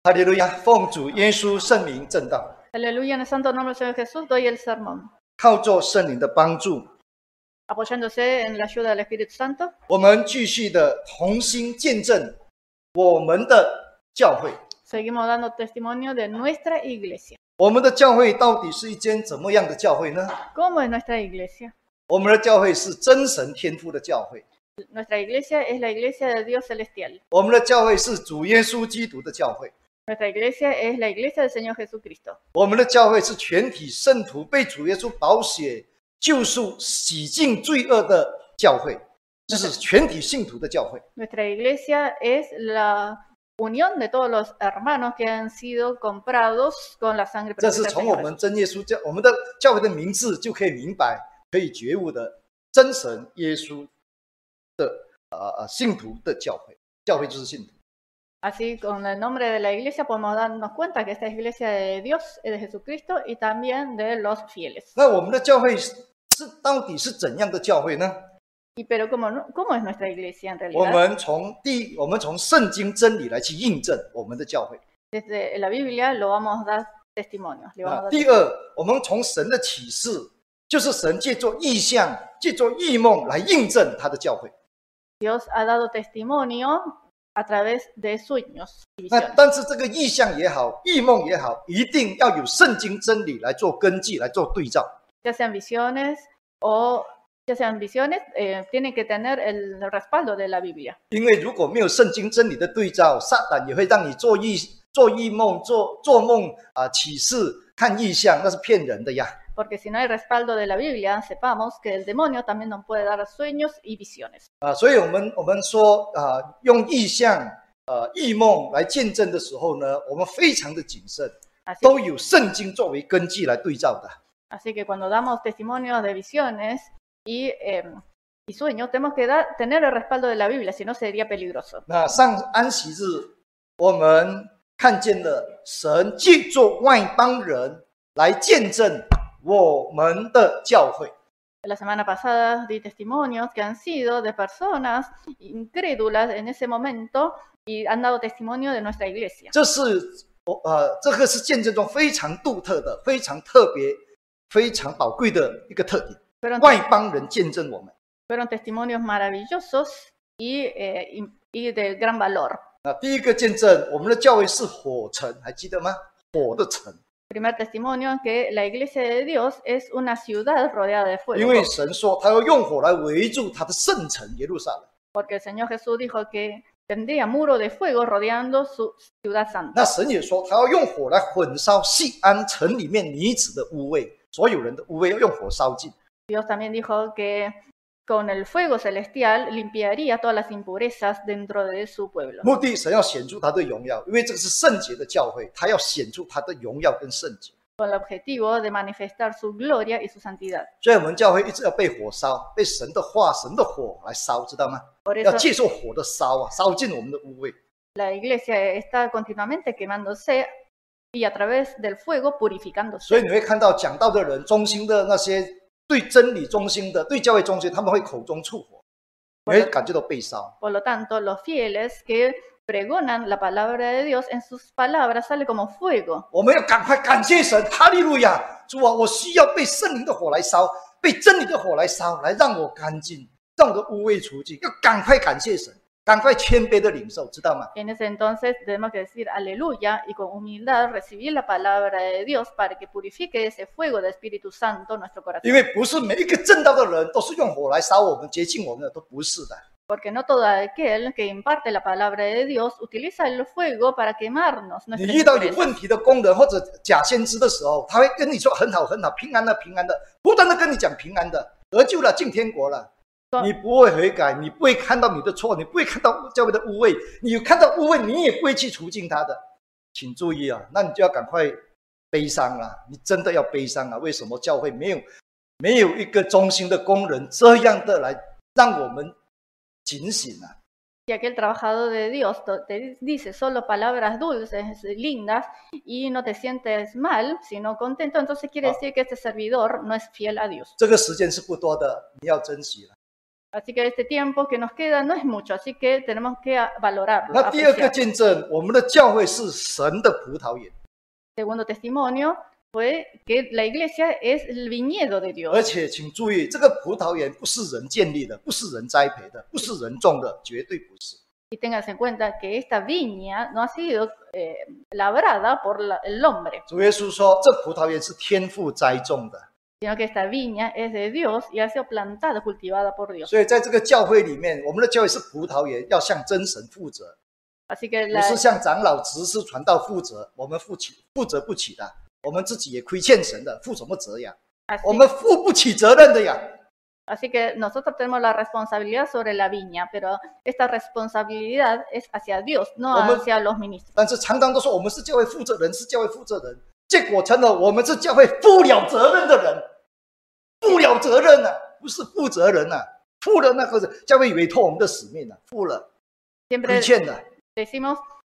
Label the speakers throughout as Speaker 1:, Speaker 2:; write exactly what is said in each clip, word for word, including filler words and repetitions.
Speaker 1: 哈利路亚！奉主耶稣圣名正道。
Speaker 2: Aleluya, en el santo nombre del Señor Jesús doy el sermón.
Speaker 1: 靠着圣灵的帮助，
Speaker 2: Apoyándose en la ayuda del Espíritu Santo,
Speaker 1: 我们继续的同心见证我们的教会。
Speaker 2: seguimos dando testimonio de nuestra iglesia.
Speaker 1: 我们的教会到底是一间怎么样的教会呢？
Speaker 2: ¿Cómo es nuestra iglesia?
Speaker 1: 我们的教会是真神天父的教会，
Speaker 2: Nuestra iglesia es la iglesia de Dios celestial.
Speaker 1: 我们的教会是主耶稣基督的教会，
Speaker 2: Nuestra iglesia es la iglesia del Señor Jesucristo.
Speaker 1: 我们的教会是全体圣徒被主耶稣宝血救赎、洗净罪恶的教会，这是全体信徒的教会。
Speaker 2: Nuestra iglesia es la unión de todos los hermanos que han sido comprados con la sangre
Speaker 1: 这
Speaker 2: preciosa
Speaker 1: 是
Speaker 2: del
Speaker 1: 从我
Speaker 2: Señor
Speaker 1: 们
Speaker 2: Jesús.
Speaker 1: 真耶稣教，我们的教会的名字就可以明白、可以觉悟的真神耶稣的呃呃信徒的教会，教会就是信徒。
Speaker 2: Así, con el nombre de la iglesia podemos darnos cuenta que esta iglesia de Dios es de Jesucristo y también de los fieles.
Speaker 1: 那我们的教会是是到底是怎样的教会呢？
Speaker 2: Y pero ¿cómo, no- cómo es nuestra iglesia en
Speaker 1: 我
Speaker 2: realidad?
Speaker 1: 们从第我们从圣经真理来去印证我们的教会。
Speaker 2: Desde la Biblia lo vamos a dar testimonio. Le vamos a
Speaker 1: 啊，
Speaker 2: dar
Speaker 1: 第二，我们从神的启示，就是神借作意象、借作异梦来印证他的教会。
Speaker 2: Dios ha dado testimonio a través de sueños y
Speaker 1: 那
Speaker 2: visiones.
Speaker 1: 但是这个意象也好，异梦也好，一定要有圣经真理来做根基，来做对照。
Speaker 2: Ya sean visiones o ya sean visiones, eh, tienen que tener el respaldo de la Biblia.
Speaker 1: 因为如果没有圣经真理的对照，撒旦也会让你做异做异梦、做做梦啊、启示、看异象，那是骗人的呀。
Speaker 2: Porque si no hay respaldo de la Biblia, sepamos que el demonio también nos puede dar sueños y visiones.
Speaker 1: 啊，所以我们我们说啊，用意象、呃异梦来见证的时候呢，我们非常的谨慎，
Speaker 2: Así,
Speaker 1: 都有圣经作为根基来对照的。
Speaker 2: así que cuando damos testimonios de visiones y, eh, y sueños, tenemos que dar, tener el respaldo de la Biblia, si no sería peligroso.
Speaker 1: 那上安息日，我们看见了神借作外邦人来见证我们的教会。
Speaker 2: La semana pasada di testimonios que han sido de personas incrédulas en ese momento y han dado testimonio de nuestra iglesia.
Speaker 1: 这是我呃，这个是见证中非常独特的、非常特别、非常宝贵的一个特点。
Speaker 2: Fueron,
Speaker 1: 外邦人见证我们。
Speaker 2: fueron testimonios maravillosos y, eh, y, y de gran valor.
Speaker 1: 那第一个见证，我们的教会是火城，还记得吗？火的城，
Speaker 2: Primer testimonio que la iglesia de Dios es una ciudad rodeada de
Speaker 1: 因
Speaker 2: fuego.
Speaker 1: 为神说他要用火来围住他的圣城耶路撒冷。
Speaker 2: Porque el Señor Jesús dijo que tendría muro de fuego rodeando su ciudad
Speaker 1: 那
Speaker 2: santa.
Speaker 1: 神也说他要用火来焚烧西安城里面女子的污秽，所有人的污秽要用火烧尽。
Speaker 2: Dios también dijo que con el fuego celestial limpiaría todas las impurezas dentro de su pueblo.
Speaker 1: 目的神要显出他的荣耀，因为这个是圣洁的教会，他要显出他的荣耀跟圣洁。
Speaker 2: Con el objetivo de manifestar su gloria y su santidad.
Speaker 1: 所以我们教会一直要被火烧，被神的话、神的火来烧，知道吗？
Speaker 2: Por
Speaker 1: 要
Speaker 2: eso
Speaker 1: 接受火的烧啊，烧尽我们的污秽。
Speaker 2: la iglesia está continuamente quemándose y a través del fuego
Speaker 1: 所以
Speaker 2: purificándose.
Speaker 1: 你会看到讲道的人、忠心的那些对真理忠心的、对教会忠心，他们会口中触火，你会感觉到被烧。
Speaker 2: Por lo tanto, los fieles que pregonan la palabra de Dios, en sus palabras sale como fuego.
Speaker 1: 我们要赶快感谢神，哈利路亚！主啊，我需要被圣灵的火来烧，被真理的火来烧，来让我干净，让我的污秽除尽。要赶快感谢神，赶快谦卑的领受，知道吗？
Speaker 2: En ese entonces tenemos que decir aleluya y con humildad recibir la palabra de Dios para que purifique ese fuego del Espíritu Santo en nuestro
Speaker 1: 因
Speaker 2: corazón.
Speaker 1: 为不是每一个正道的人都是用火来烧我们、洁净我们的，都不是的。
Speaker 2: Porque no todo aquel que imparte la palabra de Dios utiliza el fuego para quemarnos
Speaker 1: 你
Speaker 2: nuestras
Speaker 1: 遇到有
Speaker 2: impurezas.
Speaker 1: 问题的工人或者假先知的时候，他会跟你说很好很好，平安的平安的，不断的跟你讲平安的，得救了，进天国了。
Speaker 2: 对
Speaker 1: 你不会悔改，你不会看到你的错，你不会看到教会的污秽，你看到污秽，你也不会去除尽它的。请注意啊，那你就要赶快悲伤了，你真的要悲伤啊！为什么教会没有没有一个忠心的工人这样的来让我们警醒啊？
Speaker 2: Y aquel trabajador de Dios te dice solo palabras dulces, lindas, y no te sientes mal, sino contento, entonces quiere decir que este servidor no es fiel a Dios.
Speaker 1: 这个时间是不多的，你要珍惜了。
Speaker 2: Así que este tiempo que nos queda no es mucho, así que tenemos que valorarlo.
Speaker 1: 那第二个
Speaker 2: apreciarlo.
Speaker 1: 见证，我们的教会是神的葡萄园，
Speaker 2: Segundo testimonio fue que la iglesia es el viñedo de Dios.
Speaker 1: 而且请注意，这个葡萄园不是人建立的，不是人栽培的，不是人种的，绝对不是。
Speaker 2: Y tengas en cuenta que esta viña no ha sido eh, labrada por la, el hombre,
Speaker 1: 主耶稣说，这葡萄园是天父栽种的。
Speaker 2: sino que esta viña es de Dios y ha sido plantada, cultivada por Dios.
Speaker 1: 所以在这个教会里面，我们的教会是葡萄园，要向真神负责，
Speaker 2: Así que
Speaker 1: 不
Speaker 2: la,
Speaker 1: 是向长老、执事、传道负责，我们负起负责不起的，我们自己也亏欠神的，负什么责呀？
Speaker 2: así,
Speaker 1: 我们负不起责任的呀。
Speaker 2: así que nosotros tenemos la responsabilidad sobre la viña, pero esta responsabilidad es hacia Dios, no
Speaker 1: Como-
Speaker 2: hacia los ministros.
Speaker 1: 但是常常都说我们是教会负责人，是教会负责人，结果成了我们是教会负了责任的人，负了责任啊，不是负责人啊，负了那个教会委托我们的使命啊，负了，
Speaker 2: Siempre
Speaker 1: 亏欠的。
Speaker 2: decimos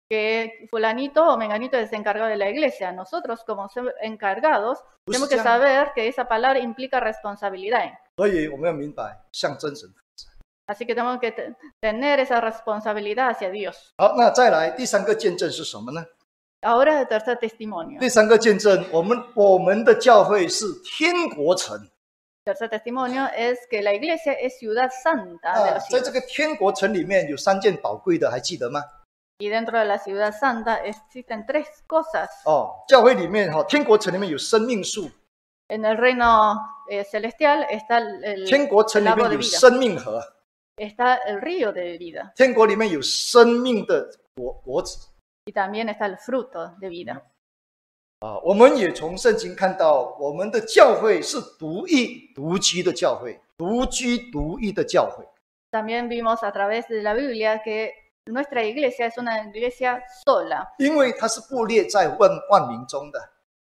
Speaker 2: que fulanito o menganito es encargado de la iglesia. Nosotros como ser encargados
Speaker 1: 不是
Speaker 2: tenemos
Speaker 1: 这
Speaker 2: que
Speaker 1: 样，
Speaker 2: saber que esa palabra implica responsabilidad.
Speaker 1: 所以我们要明白向真神负责。
Speaker 2: Así que tenemos que te- tener esa responsabilidad hacia Dios.
Speaker 1: 好，那再来第三个见证是什么呢？
Speaker 2: Ahora el tercer testimonio.
Speaker 1: 第三个见证，我们我们的教会是天国城
Speaker 2: Tercer testimonio es que la iglesia es ciudad santa de
Speaker 1: 啊
Speaker 2: los，
Speaker 1: 在
Speaker 2: cielos.
Speaker 1: 这个天国城里面有三件宝贵的，还记得吗？
Speaker 2: Y dentro de la ciudad santa existen tres cosas.
Speaker 1: 哦，教会里面哈、天国城里面有生命树，
Speaker 2: En el reino eh, celestial está el,
Speaker 1: 天国城
Speaker 2: el
Speaker 1: 里
Speaker 2: agua
Speaker 1: 面
Speaker 2: de
Speaker 1: 有
Speaker 2: vida,
Speaker 1: 生命河，
Speaker 2: está el río de vida
Speaker 1: 天国里面有生命的果果子
Speaker 2: y también está el fruto de vida.
Speaker 1: 啊。我们也从圣经看到，我们的教会是独一独居的教会，独居独一的教会。
Speaker 2: También vimos a través de la Biblia que nuestra iglesia es una iglesia sola,
Speaker 1: 因为它是布列在万万民中的。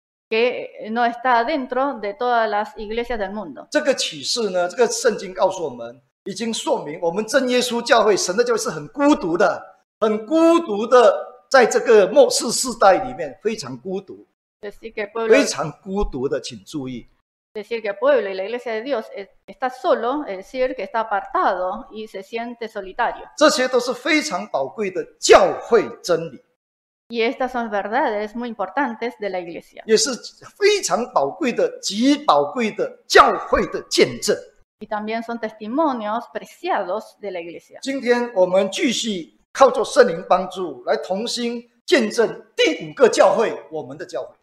Speaker 2: que no está dentro de todas las iglesias del mundo.
Speaker 1: 这个启示呢，这个圣经告诉我们，已经说明我们真耶稣教会、神的教会是很孤独的，很孤独的，在这个末世世代里面非常孤独，
Speaker 2: Decir que el pueblo,
Speaker 1: 非常孤独的，请注意。
Speaker 2: decir que el pueblo y la iglesia de Dios es- está solo, es decir, que está apartado y se siente solitario.
Speaker 1: 这些都是非常宝贵的教会真理，
Speaker 2: Y estas son verdades muy importantes de la iglesia.
Speaker 1: 也是非常宝贵的、极宝贵的教会的见证。
Speaker 2: Y también son testimonios preciados de la iglesia.
Speaker 1: 今天我们继续靠着圣灵帮助，来同心见证第五个教会，我们的教会。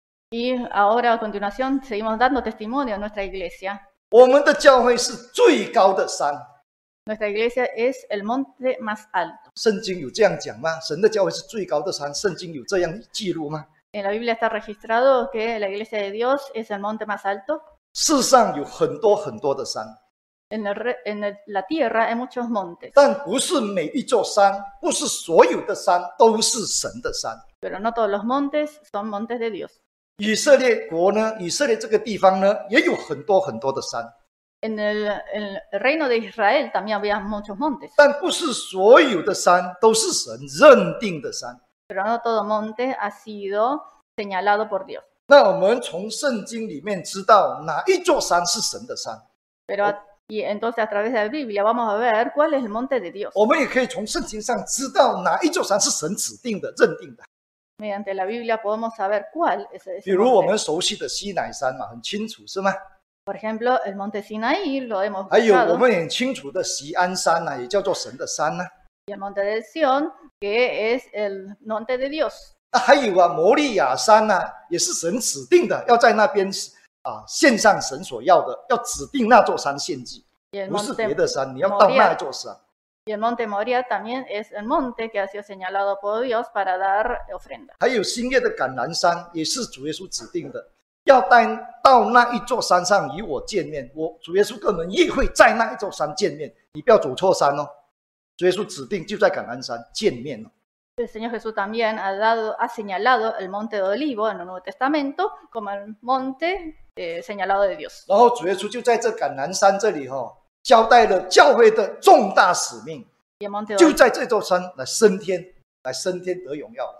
Speaker 2: Y ahora a continuación seguimos dando testimonio a nuestra iglesia.
Speaker 1: 我们的教会是最高的山。
Speaker 2: Nuestra iglesia es el monte más alto.
Speaker 1: 圣经有这样讲吗？神的教会是最高的山，圣经有这样记录吗？
Speaker 2: En la Biblia está registrado que la iglesia de Dios es el monte más alto.
Speaker 1: 世上有很多很多的山，
Speaker 2: En, el re- en el- la tierra hay muchos montes,
Speaker 1: 但不是每一座山，不是所有的山都是神的山。
Speaker 2: pero no todos los montes son montes de Dios.
Speaker 1: 以色列国呢，以色列这个地方呢，也有很多很多的山，
Speaker 2: En el, en el reino de Israel también había muchos montes,
Speaker 1: 但不是所有的山都是神认定的山。
Speaker 2: pero no todo monte ha sido señalado por Dios.
Speaker 1: 那我们从圣经里面知道哪一座山是神的山，
Speaker 2: Pero a- y entonces a través de la Biblia vamos a ver cuál es el monte de Dios.
Speaker 1: 我们也可以从圣经上知道哪一座山是神指定的、认定的。
Speaker 2: Mediante la Biblia podemos saber cuál es
Speaker 1: 比
Speaker 2: ese
Speaker 1: 如我
Speaker 2: monte.
Speaker 1: 们熟悉的西乃山嘛，很清楚是吗？
Speaker 2: Por ejemplo, el monte Sinaí lo hemos
Speaker 1: 还有我
Speaker 2: buscado,
Speaker 1: 们很清楚的锡安山呐、也叫做神的山呐、
Speaker 2: y el monte de Sión, que es el monte de Dios.
Speaker 1: 那还有啊，摩利亚山呐、也是神指定的，要在那边啊献上神所要的，要指定那座山献祭，
Speaker 2: Y el
Speaker 1: 不是
Speaker 2: monte
Speaker 1: 别的山，你要到那座山。
Speaker 2: Y el monte Moria también es el monte que ha sido señalado por Dios para dar ofrenda.
Speaker 1: 还有新月的橄榄山，也是主耶稣指定的，要带到那一座山上与我见面。我主耶稣跟我们也会在那一座山见面，你不要走错山哦。主耶稣指定就在橄榄山见面哦。
Speaker 2: El Señor Jesús también ha, dado, ha señalado el monte de Olivo en el Nuevo Testamento como el monte eh, señalado de Dios.
Speaker 1: 然后主耶稣就在这橄榄山这里哈、哦，交代了教会的重大使命，
Speaker 2: Y el monte de
Speaker 1: 就
Speaker 2: Olivo,
Speaker 1: 在这座山来升天，来升天得荣耀。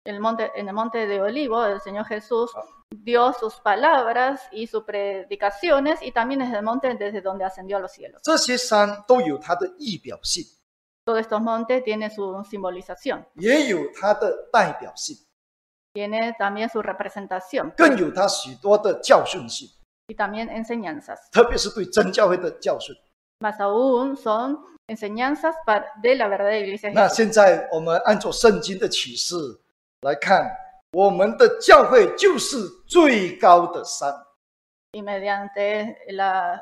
Speaker 2: El monte, en el monte de Olivo, el Señor Jesús dio sus palabras y sus predicaciones, y también es el monte desde donde ascendió a los cielos.
Speaker 1: 这些山都有它的意表性，
Speaker 2: Todos estos montes tienen su simbolización,
Speaker 1: 也有它的代表性，
Speaker 2: tiene también su representación
Speaker 1: 更有它许多的教训性，
Speaker 2: y también enseñanzas.
Speaker 1: 特别是对真教会的教训。
Speaker 2: Más aún son enseñanzas para, de la verdadera iglesia de
Speaker 1: 那
Speaker 2: Jesús.
Speaker 1: 现在我们按照圣经的启示来看，我们的教会就是最高的山。
Speaker 2: Y mediante la,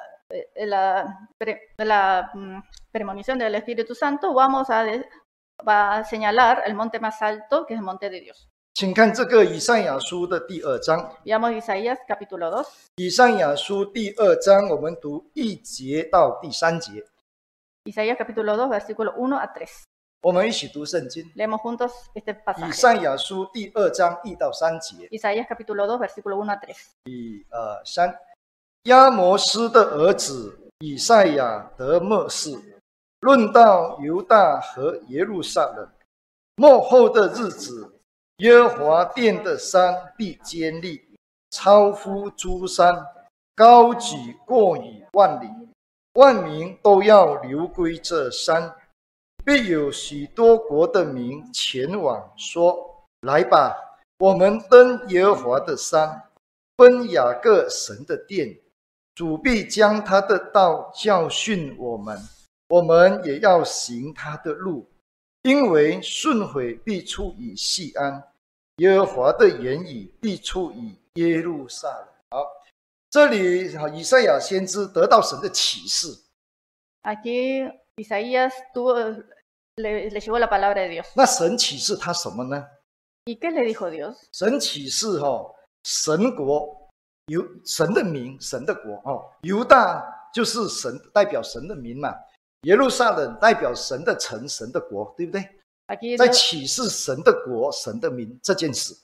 Speaker 2: la, la um, premonición del Espíritu Santo vamos a, de, va a señalar el monte más alto, que es el monte de Dios.
Speaker 1: 请看这个以赛亚书的第二章。
Speaker 2: Veamos Isaías capítulo dos.
Speaker 1: 以赛亚书第二章，我们读一节到第三节，
Speaker 2: Isaías capítulo dos, versículo uno a tres.
Speaker 1: 我们一起读圣经。
Speaker 2: Leemos juntos este
Speaker 1: 以
Speaker 2: pasaje.
Speaker 1: 赛亚书第二章一到三节，
Speaker 2: Isaías capítulo dos, versículo uno a tres.
Speaker 1: 一二三。亚摩斯的儿子以赛亚得默示，论到犹大和耶路撒冷末后的日子，耶和华殿的山必坚立，超乎诸山，高举过于万里，万民都要流归这山。必有许多国的民前往说：来吧，我们登耶和华的山，奔雅各神的殿。主必将他的道教训我们，我们也要行他的路，因为顺悔必出于锡安，耶和华的言语必出于耶路撒冷。好，这里以赛亚先知得到神的启示。
Speaker 2: Aquí Isaías tuvo, le, le llegó la palabra de Dios.
Speaker 1: 那神启示他什么呢？
Speaker 2: ¿Y qué le dijo Dios?
Speaker 1: 神启示哦，神国。犹神的民，神的国哦，犹大就是神代表神的民嘛，耶路撒冷代表神的城，神的国，对不对？
Speaker 2: Aquí
Speaker 1: 在
Speaker 2: Dios,
Speaker 1: 启示神的国、神的民这件事。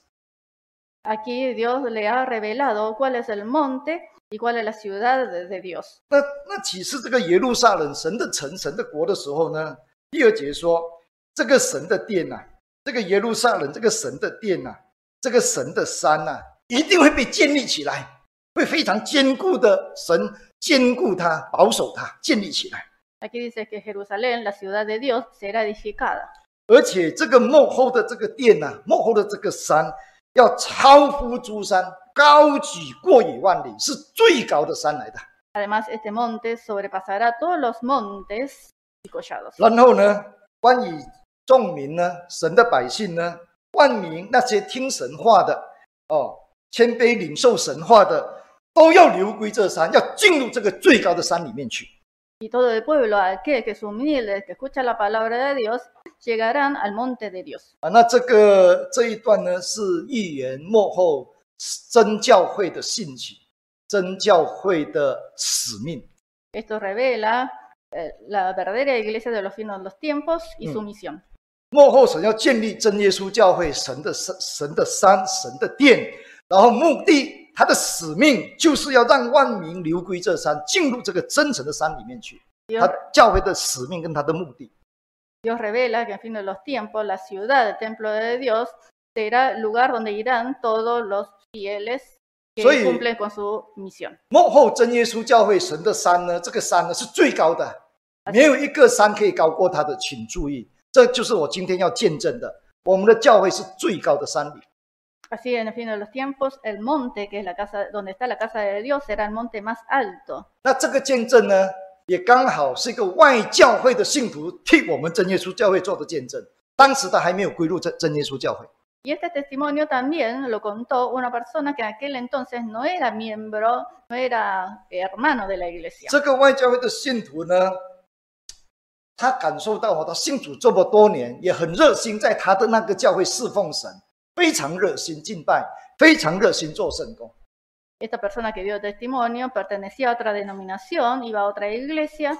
Speaker 2: aquí Dios le ha revelado cuál es el monte y cuál es la ciudad de, de Dios.
Speaker 1: 那那启示这个耶路撒冷神的城、神的国的时候呢，第二节说这个神的殿呐、啊，这个耶路撒冷这个神的殿呐、啊，这个神的山呐、啊。 一定会被建立起来，会非常坚固的。神坚固它，保守它，建立起来。
Speaker 2: Aquí dice que Jerusalén, la ciudad de Dios, será edificada.
Speaker 1: 而且这个幕后的这个殿呐、啊，幕后的这个山，要超乎诸山，高举过于万里，是最高的山来的。
Speaker 2: Además, este monte sobrepasará todos los montes y collados.
Speaker 1: 然后呢，关于众民呢，神的百姓呢，万民那些听神话的哦。 谦卑领受神话的，都要流归这山，要进入这个最高的山里面去。
Speaker 2: Y todo el pueblo, aquel que es humilde, que escucha la palabra de Dios, llegarán al monte de Dios.
Speaker 1: 啊，那这个这一段呢，是预言末后真教会的兴起，真教会的使命。
Speaker 2: Esto revela eh, la verdadera iglesia de los finos de los tiempos y su misión.
Speaker 1: 末后神要建立真耶稣教会，神的神的山，神的殿。 然后目的，他的使命就是要让万民流归这山，进入这个真神的山里面去。他教会的使命跟他的目的。
Speaker 2: Dios revela que en fin de los tiempos, la ciudad, el templo de Dios, será el lugar donde irán todos los fieles que cumplen con su misión.
Speaker 1: 幕后真耶稣教会神的山呢，这个山呢是最高的，没有一个山可以高过它的，请注意，这就是我今天要见证的，我们的教会是最高的山岭。
Speaker 2: Así, en el fin de los tiempos, el monte, que es la casa, donde está la casa de Dios, será el monte más alto.
Speaker 1: 那这个见证呢，也刚好是一个外教会的信徒替我们真耶稣教会做的见证。当时他还没有归入真真耶稣教会。
Speaker 2: Y este testimonio también lo contó una persona que en aquel entonces no era miembro, no era hermano de la iglesia.
Speaker 1: 这个外教会的信徒呢，他感受到他信主这么多年，也很热心，在他的那个教会侍奉神。 非常热心敬拜，非常热心做圣工。
Speaker 2: Esta persona que dio testimonio pertenecía a otra denominación, iba a otra iglesia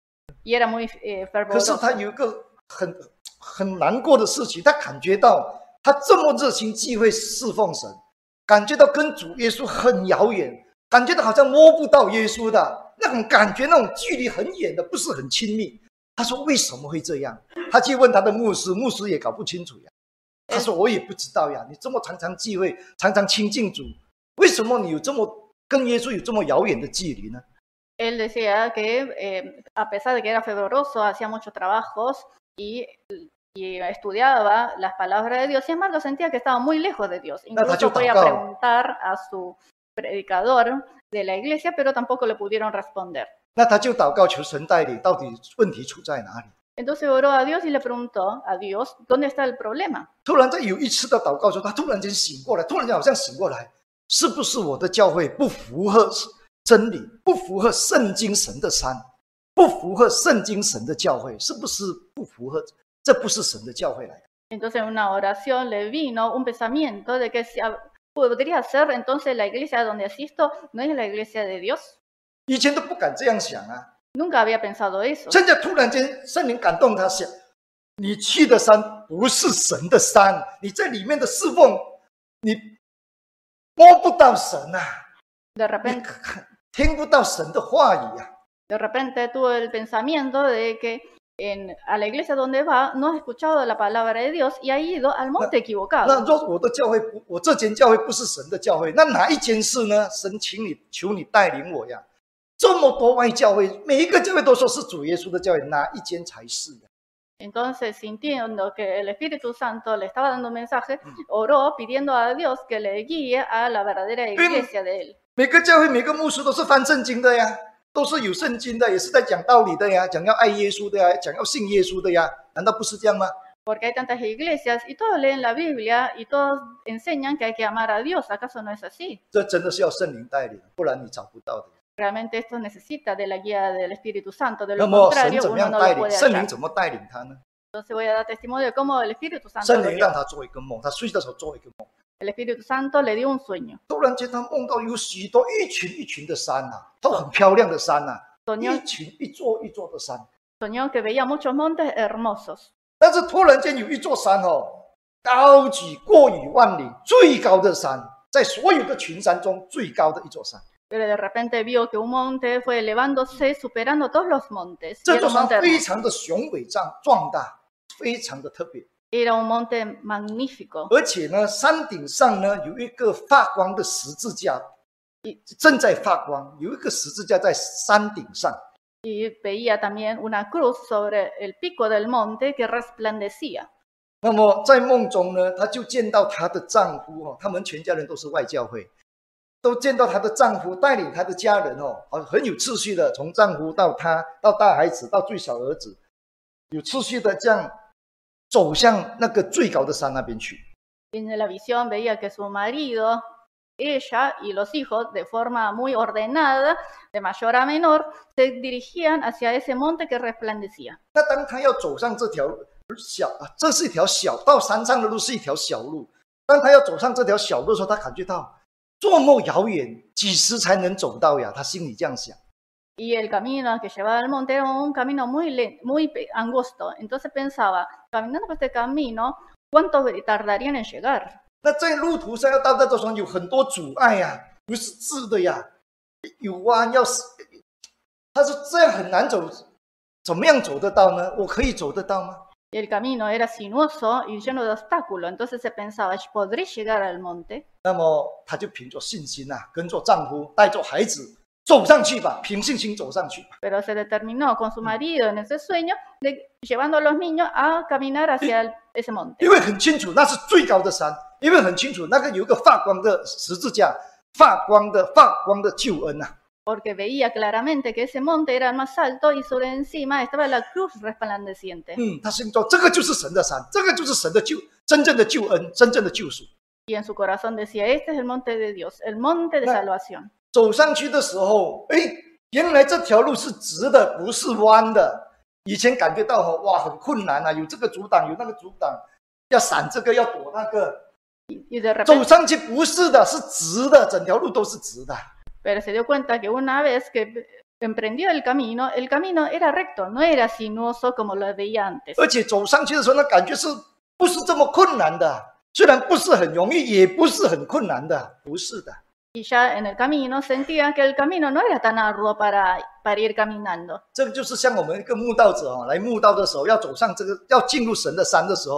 Speaker 2: y era muy eh, fervoroso.
Speaker 1: 可是他有一个很很难过的事情，他感觉到他这么热心聚会侍奉神，感觉到跟主耶稣很遥远，感觉到好像摸不到耶稣的那种感觉，那种距离很远的，不是很亲密。他说为什么会这样？他去问他的牧师，牧师也搞不清楚呀。 他说我也不知道呀，你这么常常聚会，常常亲近主，为什么你有这么跟耶稣有这么遥远的距离呢？
Speaker 2: Él decía que eh, a pesar de que era fervoroso, hacía muchos trabajos y, y estudiaba las palabras de Dios, sin embargo sentía que estaba muy lejos de Dios. Incluso fue a preguntar a su predicador de la iglesia, pero tampoco le pudieron responder.
Speaker 1: 那他就祷告求神带领，到底问题出在哪里？
Speaker 2: Entonces oró a Dios y le preguntó a Dios, ¿dónde está el problema?
Speaker 1: 突然在有一次的祷告中，他突然间醒过来，突然间好像醒过来，是不是我的教会不符合真理，不符合圣经神的山，不符合圣经神的教会，是不是不符合？这不是神的教会来的。
Speaker 2: Entonces en una oración le vino un pensamiento de que si podría ser entonces la iglesia donde asisto no es la iglesia de Dios.
Speaker 1: 以前都不敢这样想啊。
Speaker 2: Nunca había pensado eso.
Speaker 1: 现在突然间圣灵感动他想，你去的山不是神的山，你在里面的侍奉，你摸不到神啊，
Speaker 2: De repente,
Speaker 1: 听不到神的话语啊。
Speaker 2: de repente tuve el pensamiento de que en, a la iglesia donde va no ha escuchado la palabra de Dios y ha ido al monte
Speaker 1: 那
Speaker 2: equivocado.
Speaker 1: 若我的教会不，我这间教会不是神的教会，那哪一间是呢？神，请你求你带领我呀！这么多外教会，每一个教会都说是主耶稣的教会，哪一间才是呀？
Speaker 2: Entonces, sintiendo que el Espíritu Santo le estaba dando un mensaje, oró pidiendo a Dios que le guíe a la verdadera iglesia de él.
Speaker 1: 每个教会每个牧师都是翻圣经的呀，都是有圣经的，也是在讲道理的呀，讲要爱耶稣的呀，讲要信耶稣的呀，难道不是这样吗？
Speaker 2: Porque hay tantas iglesias y todos leen la Biblia y todos enseñan que hay que amar a Dios. ¿Acaso no es así?
Speaker 1: 这真的是要圣灵带领，不然你找不到的。
Speaker 2: Realmente esto necesita de la guía del Espíritu Santo, de
Speaker 1: 那
Speaker 2: lo
Speaker 1: 么神
Speaker 2: contrario
Speaker 1: 怎么
Speaker 2: uno
Speaker 1: 样
Speaker 2: no
Speaker 1: 带
Speaker 2: lo
Speaker 1: 领？
Speaker 2: puede
Speaker 1: 圣灵
Speaker 2: hallar.
Speaker 1: 怎么带领他呢？
Speaker 2: Entonces voy a dar testimonio de cómo el Espíritu Santo
Speaker 1: 圣
Speaker 2: lo
Speaker 1: 灵
Speaker 2: guió.
Speaker 1: 让他做一个梦，他睡的时候做一个梦，
Speaker 2: El Espíritu Santo le dio un sueño.
Speaker 1: 突然间他梦到有许多一群一群的山呐、啊，都很漂亮的山呐、啊，
Speaker 2: Soñó,
Speaker 1: 一群一座一座的山。
Speaker 2: soñó que veía muchos montes hermosos.
Speaker 1: 但是突然间有一座山哦，高举过于万里，最高的山，在所有的群山中最高的一座山。
Speaker 2: Pero de repente vio que un monte fue elevándose, superando todos los montes. Y
Speaker 1: 这
Speaker 2: era
Speaker 1: 座
Speaker 2: un
Speaker 1: 山
Speaker 2: monte
Speaker 1: 非
Speaker 2: hermoso.
Speaker 1: 常的雄伟壮壮大，非常的特别。
Speaker 2: Era un monte magnífico.
Speaker 1: 而且呢，山顶上呢有一个发光的十字架，正在发光，有一个十字架在山顶上。
Speaker 2: Y veía también una cruz sobre el pico del monte que resplandecía.
Speaker 1: 那么在梦中呢，她就见到她的丈夫哦，他们全家人都是外教会，都见到她的丈夫带领她的家人哦，很有秩序的，从丈夫到她，到大孩子，到最小儿子，有秩序的这样走向那个最高的山那边去。
Speaker 2: En la visión veía que su marido, ella y los hijos, de forma muy ordenada, de mayor a menor, se dirigían hacia ese monte que resplandecía.
Speaker 1: 那当他要走上这条小，这是一条小到山上的路，是一条小路。当他要走上这条小路的时候，他感觉到这么遥远，几时才能走到呀？他心里这样想。
Speaker 2: Y el camino que llevaba al monte era un camino muy, muy angosto. Entonces pensaba, caminando por este camino, ¿cuánto tardarían en llegar?
Speaker 1: 那在路途上要到那座山有很多阻碍呀，不是直的呀，有弯，要他说这样很难走，怎么样走得到呢？我可以走得到吗？
Speaker 2: Y el camino era sinuoso y lleno de obstáculos. Entonces se pensaba, ¿podré llegar al monte?
Speaker 1: 那么他就凭着信心啊，跟着丈夫，带着孩子走上去吧，凭信心走上去吧。
Speaker 2: Pero se determinó con su marido en ese sueño, de, llevando a los niños a caminar hacia el, ese monte.
Speaker 1: 因为很清楚那是最高的山，因为很清楚那个有一个发光的十字架，发光的发光的救恩啊。
Speaker 2: Porque veía claramente que ese monte era el más alto y sobre encima estaba la cruz resplandeciente.
Speaker 1: 嗯，他心中这个就是神的山，这个就是神的救，真正的救恩，真正的救赎。
Speaker 2: Y en su corazón decía, este es el monte de Dios, el monte de salvación.
Speaker 1: 走上去的时候，哎，原来这条路是直的，不是弯的。以前感觉到哇，很困难啊，有这个阻挡，有那个阻挡，要闪这个，要躲那个。
Speaker 2: Y de repente,
Speaker 1: 走上去不是的，是直的，整条路都是直的。
Speaker 2: pero se dio cuenta que una vez que emprendió el camino, el camino era recto, no era sinuoso como lo veía antes.
Speaker 1: 而且走上去的时候，那感觉是不是这么困难的？虽然不是很容易，也不是很困难的，不是的。
Speaker 2: Y ya en el camino sentía que el camino no era tan arduo para, para ir caminando.
Speaker 1: 这个就是像我们一个慕道者哦，来慕道的时候，要走上这个，要进入神的山的时候，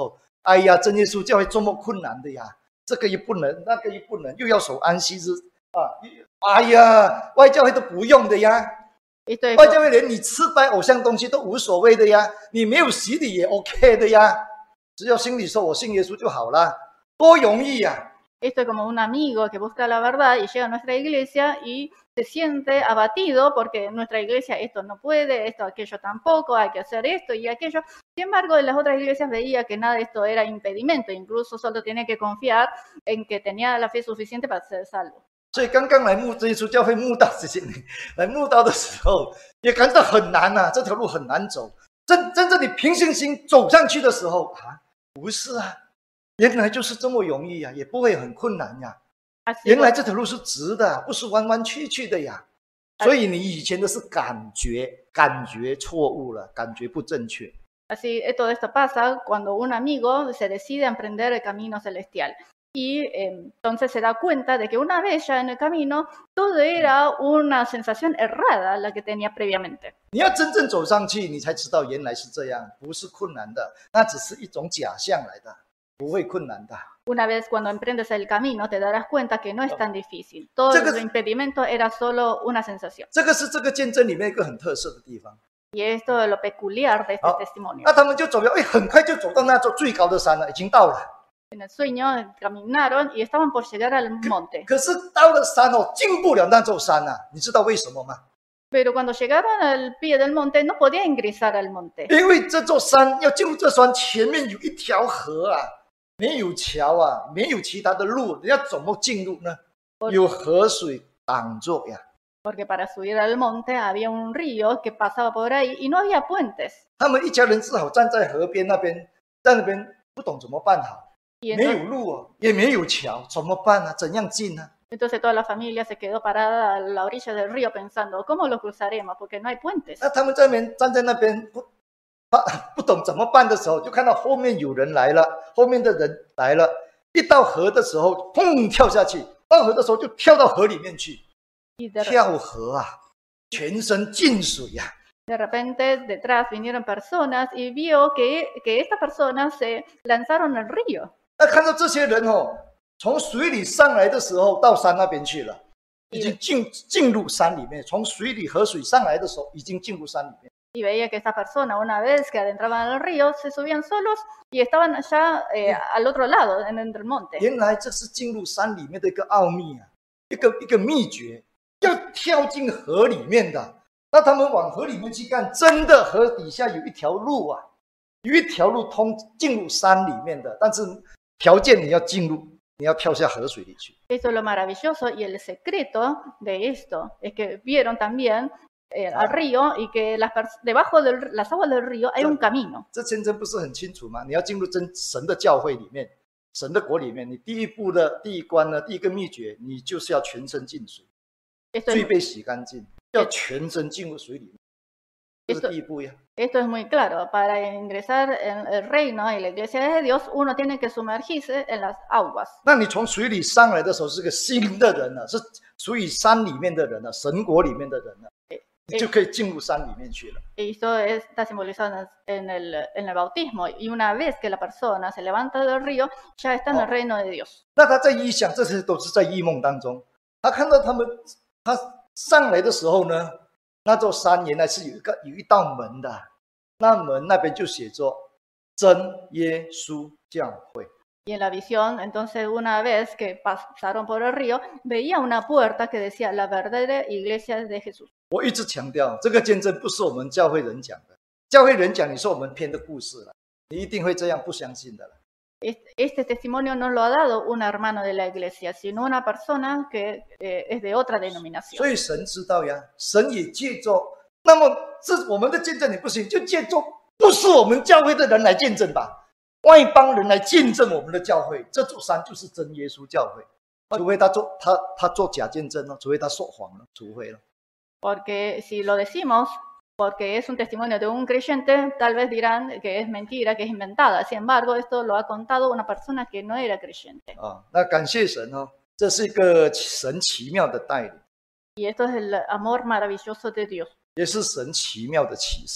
Speaker 1: 哎呀，真耶稣教会多么困难的呀！这个也不能，那个也不能，又要守安息日啊！哎呀，外教会都不用的呀，外教会连你吃拜偶像东西都无所谓的呀，你没有洗礼也 OK 的呀，只要心里说我信耶稣就好了，多容易呀！
Speaker 2: Esto es como un amigo que busca la verdad y llega a nuestra iglesia y se siente abatido porque nuestra iglesia esto no puede, esto, aquello tampoco, hay que hacer esto y aquello. Sin embargo, en las otras iglesias veía que nada de esto era impedimento, incluso solo tenía que confiar en que tenía la fe suficiente para ser salvo.
Speaker 1: 所以刚刚来牧耶稣教会牧道这些年来牧道的时候，也感到很难啊，这条路很难走。真真正你凭信心走上去的时候啊，不是啊。 原来就是这么容易呀、啊，也不会很困难呀、啊。原来这条路是直的，不是弯弯曲曲的呀。所以你以前的是感觉，感觉错误了，感觉不正确。
Speaker 2: Así todo esto pasa cuando un amigo se decide a emprender el camino celestial y eh, entonces se da cuenta de que una vez ya en el camino todo era una sensación errada la que tenía previamente.
Speaker 1: 你要真正走上去，你才知道原来是这样，不是困难的，那只是一种假象来的。 不会困难的。
Speaker 2: Una vez cuando emprendes el camino, te darás cuenta que no es tan difícil. Todo el impedimento era solo una sensación.
Speaker 1: 这个是这个见证里面一个很特色的地方。
Speaker 2: Y esto es lo peculiar de este testimonio.
Speaker 1: 那他们就走了，哎，很快就走到那座最高的山了，已经到了。
Speaker 2: En el sueño caminaron y estaban por llegar al monte.
Speaker 1: 可是到了山哦，进不了那座山啊，你知道为什么吗？
Speaker 2: Pero cuando llegaron al pie del monte, no podía ingresar al monte.
Speaker 1: 因为这座山要进入这山，前面有一条河啊。 没有桥啊，没有其他的路，你要怎么进入呢？有河水挡住呀。
Speaker 2: Porque para subir al monte había un río que pasaba por ahí y no había puentes.
Speaker 1: 他们一家人只好站在河边那边，在那边不懂怎么办好，没有路啊，也没有桥，怎么办啊？怎样进呢？
Speaker 2: Entonces toda la familia se quedó parada a la orilla del río pensando cómo lo cruzaremos porque no hay puentes.
Speaker 1: 那他们在那边站在那边不。 不懂怎么办的时候，就看到后面有人来了，后面的人来了，一到河的时候，砰跳下去，到河的时候就跳到河里面去，跳河啊，全身进水呀、啊。
Speaker 2: De repente detrás vinieron personas y vio que que estas personas se lanzaron al río.
Speaker 1: 那看到这些人哦，从水里上来的时候到山那边去了，已经进进入山里面，从水里河水上来的时候，已经进入山里面。
Speaker 2: Y veía que estas personas, una vez que adentraban al río, se subían solos y estaban allá eh, al otro lado, en el monte.
Speaker 1: 原来这是进入山里面的一个奥秘啊，一个一个秘诀，要跳进河里面的。那他们往河里面去看，真的河底下有一条路啊，有一条路通进入山里面的，但是条件你要进入，你要跳下河水里去。
Speaker 2: Eso es lo maravilloso y el secreto de esto es que vieron también Eh, al río y que las debajo de las aguas del río hay un camino.
Speaker 1: 这先生不是很清楚吗？你要进入真神的教会里面，神的国里面，你第一步的第一关呢，第一个秘诀，你就是要全身进水，罪被洗干净，要全身进入水里面，这是第一步呀。
Speaker 2: Esto es muy claro. Para ingresar en el reino y la iglesia de Dios, uno tiene que sumergirse en las aguas.
Speaker 1: 那你从水里上来的时候是个新的人了，是属于山里面的人了，神国里面的人了。 你就可以进入山里面去了。
Speaker 2: Esto está simbolizado en el, en el bautismo. Y una vez que la persona se levanta del río, ya está en el reino de Dios.
Speaker 1: 那他在异象，这些都是在异梦当中。他看到他们，他上来的时候呢，那座山原来是有一个有一道门的，那门那边就写着“真耶稣教会”。
Speaker 2: Y en la visión, entonces una vez que pasaron por el río, veía una puerta que decía la verdadera iglesia de Jesús.
Speaker 1: 我一直强调，这个见证不是我们教会人讲的。教会人讲，你说我们编的故事了，你一定会这样不相信的了。
Speaker 2: Este testimonio no lo ha dado un hermano de la iglesia, sino una persona que eh, es de otra denominación.
Speaker 1: 所以神知道呀，神也借着，那么这我们的见证你不行，就借着不是我们教会的人来见证吧。 外邦人来见证我们的教会，这座山就是真耶稣教会。除非他做他他做假见证了，除非他说谎了，除非了。
Speaker 2: Porque si lo decimos, porque es un testimonio de un creyente, tal vez dirán que es mentira, que es inventada. Sin embargo, esto lo ha contado una persona que no era creyente.
Speaker 1: 啊，那感谢神哦，这是一个神奇妙的带领。
Speaker 2: Y esto es el amor maravilloso de Dios.
Speaker 1: 也是神奇妙的启示。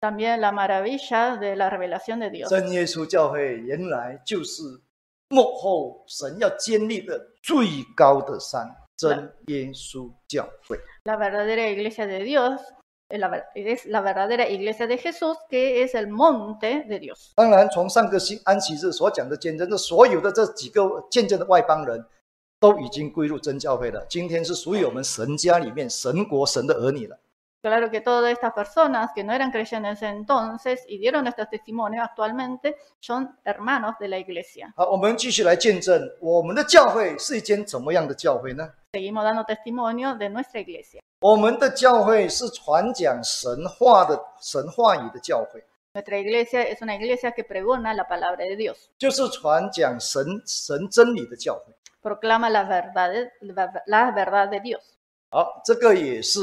Speaker 2: También la maravilla de la revelación de Dios.
Speaker 1: 真耶稣教会原来就是幕后神要建立的最高的山，真耶稣教会。
Speaker 2: La verdadera iglesia de Dios la, es la verdadera iglesia de Jesús, que es el monte de Dios.
Speaker 1: 当然，从上个星安息日所讲的见证，这所有的这几个见证的外邦人，都已经归入真教会了。今天是属于我们神家里面神国神的儿女了。
Speaker 2: Claro que todas estas personas que no eran creyentes entonces y dieron este testimonio actualmente son hermanos de la iglesia.
Speaker 1: 好，我们继续来见证我们的教会是一间怎么样的教会呢？
Speaker 2: Seguimos dando testimonio de nuestra iglesia.
Speaker 1: 我们的教会是传讲神话的神话语的教会，
Speaker 2: Nuestra iglesia es una iglesia que pregona la palabra de Dios.
Speaker 1: 就是传讲神神真理的教会。
Speaker 2: Proclama la verdad, la verdad de Dios.
Speaker 1: 好，这个也是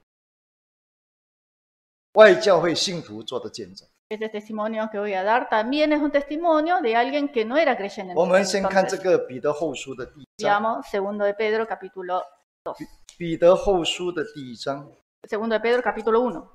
Speaker 1: 外教会信徒做的见证。
Speaker 2: Este testimonio que voy a dar también es un testimonio de alguien que no era creyente.
Speaker 1: 我们先看这
Speaker 2: entonces.
Speaker 1: 个彼得后书的第一章。
Speaker 2: Veamos segundo de Pedro capítulo dos.
Speaker 1: 彼得后书的第一章，
Speaker 2: Segundo de Pedro capítulo uno.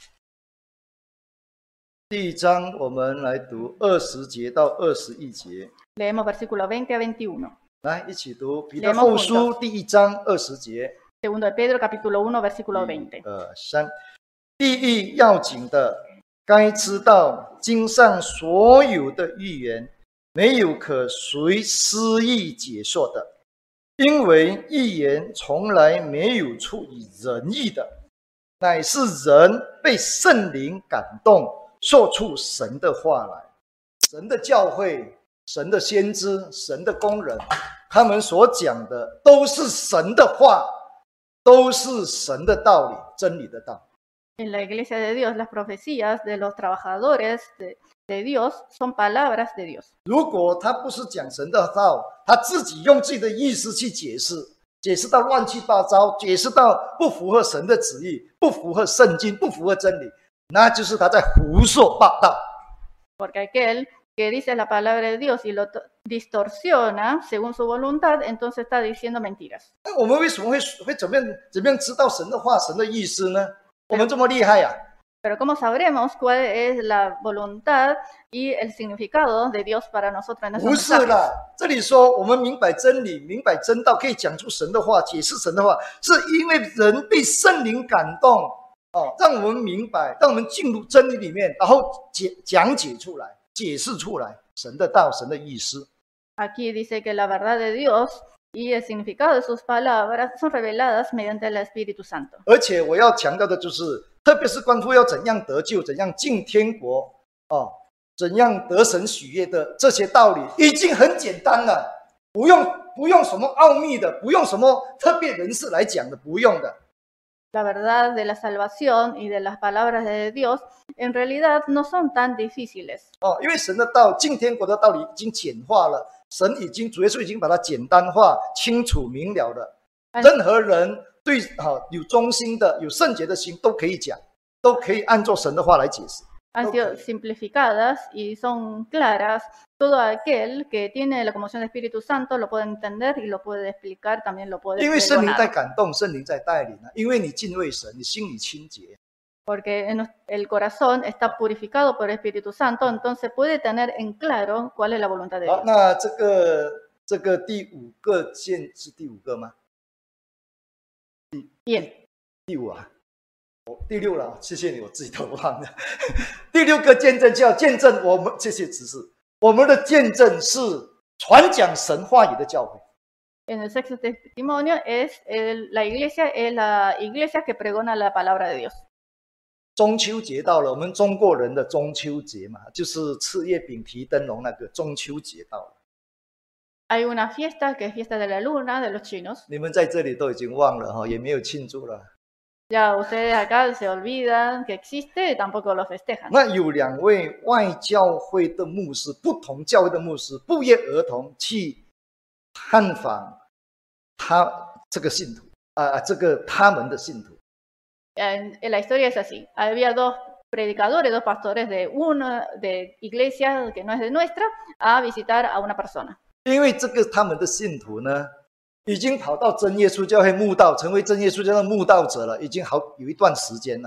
Speaker 1: 第一章我们来读二十节到二十一节，
Speaker 2: Leemos versículo veinte a veintiuno.
Speaker 1: 来一起读彼得后书第一章二十节。
Speaker 2: Segundo de Pedro capítulo uno versículo veinte.
Speaker 1: 二三，第一要紧的，该知道经上所有的预言，没有可随私意解说的，因为预言从来没有出于人意的，乃是人被圣灵感动，说出神的话来。神的教会、神的先知、神的工人，他们所讲的都是神的话，都是神的道理，真理的道。
Speaker 2: En la iglesia de Dios, las profecías de los trabajadores de, de Dios son palabras de Dios.
Speaker 1: 如果他不是讲神的道，他自己用自己的意思去解释，解释到乱七八糟，解释到不符合神的旨意，不符合圣经，不符合真理，那就是他在胡说八道。
Speaker 2: Porque aquel que dice la palabra de Dios y lo distorsiona según su voluntad, entonces está diciendo mentiras.
Speaker 1: 那我们为什么会会怎么样怎么样知道神的话、神的意思呢？我们这么厉害呀、啊！
Speaker 2: Pero ¿cómo sabremos cuál es la voluntad y el significado de Dios para nosotros en
Speaker 1: 不
Speaker 2: esos
Speaker 1: 是
Speaker 2: mensajes?
Speaker 1: 啦，这里说我们明白真理、明白真道，可以讲出神的话、解释神的话，是因为人被圣灵感动哦，让我们明白，让我们进入真理里面，然后解讲解出来、解释出来神的道、神的意思。
Speaker 2: Aquí dice que la verdad de Dios y el significado de sus palabras son reveladas mediante el Espíritu Santo.
Speaker 1: 而且我要强调的就是，特别是关乎要怎样得救、怎样进天国哦，怎样得神喜悦的这些道理，已经很简单了，不用不用什么奥秘的，不用什么特别人士来讲的，不用的。
Speaker 2: La verdad de la salvación y de las palabras de Dios en realidad no son tan difíciles.
Speaker 1: 哦，因为神的道、进天国的道理已经简化了，神已经主耶稣已经把它简单化、清楚明了了。任何人对好有忠心的、有圣洁的心都可以讲，都可以按照神的话来解释。
Speaker 2: Han sido simplificadas y son claras. Todo aquel que tiene la conmoción del Espíritu Santo lo puede entender y lo puede explicar, también lo puede
Speaker 1: 因为圣灵在
Speaker 2: pregonar.
Speaker 1: 感动，圣灵在带领啊，因为你敬畏神，你心里清洁。
Speaker 2: Porque en el corazón está purificado por el Espíritu Santo, entonces puede tener en claro cuál es la voluntad de
Speaker 1: 好，
Speaker 2: Dios.
Speaker 1: 那这个这个第五个见是第五个吗？
Speaker 2: Bien.
Speaker 1: 第五啊，我第六了，谢谢你，我自己都忘了。第六个见证叫见证我们这些指示，我们的见证是传讲神话语的教会。
Speaker 2: En el sexto testimonio es el- la iglesia, es la iglesia que pregona la palabra de Dios.
Speaker 1: 中秋节到了，我们中国人的中秋节嘛，就是吃月饼、提灯笼那个中秋节到了。
Speaker 2: Hay una fiesta que es fiesta de la luna de los chinos.
Speaker 1: 你们在这里都已经忘了哈，也没有庆祝了。
Speaker 2: Ya ustedes acá se olvidan que existe y tampoco lo festejan.
Speaker 1: 那有两位外教会的牧师，不同教会的牧师，不约而同去探访他这个信徒啊，这个他们的信徒。
Speaker 2: En, en la historia es así. Había dos predicadores, dos pastores de una de iglesia que no es de nuestra, a visitar a una persona.
Speaker 1: 因为这个他们的信徒呢，已经跑到真耶稣教会慕道，成为真耶稣教会的慕道者了，已经好有一段时间了。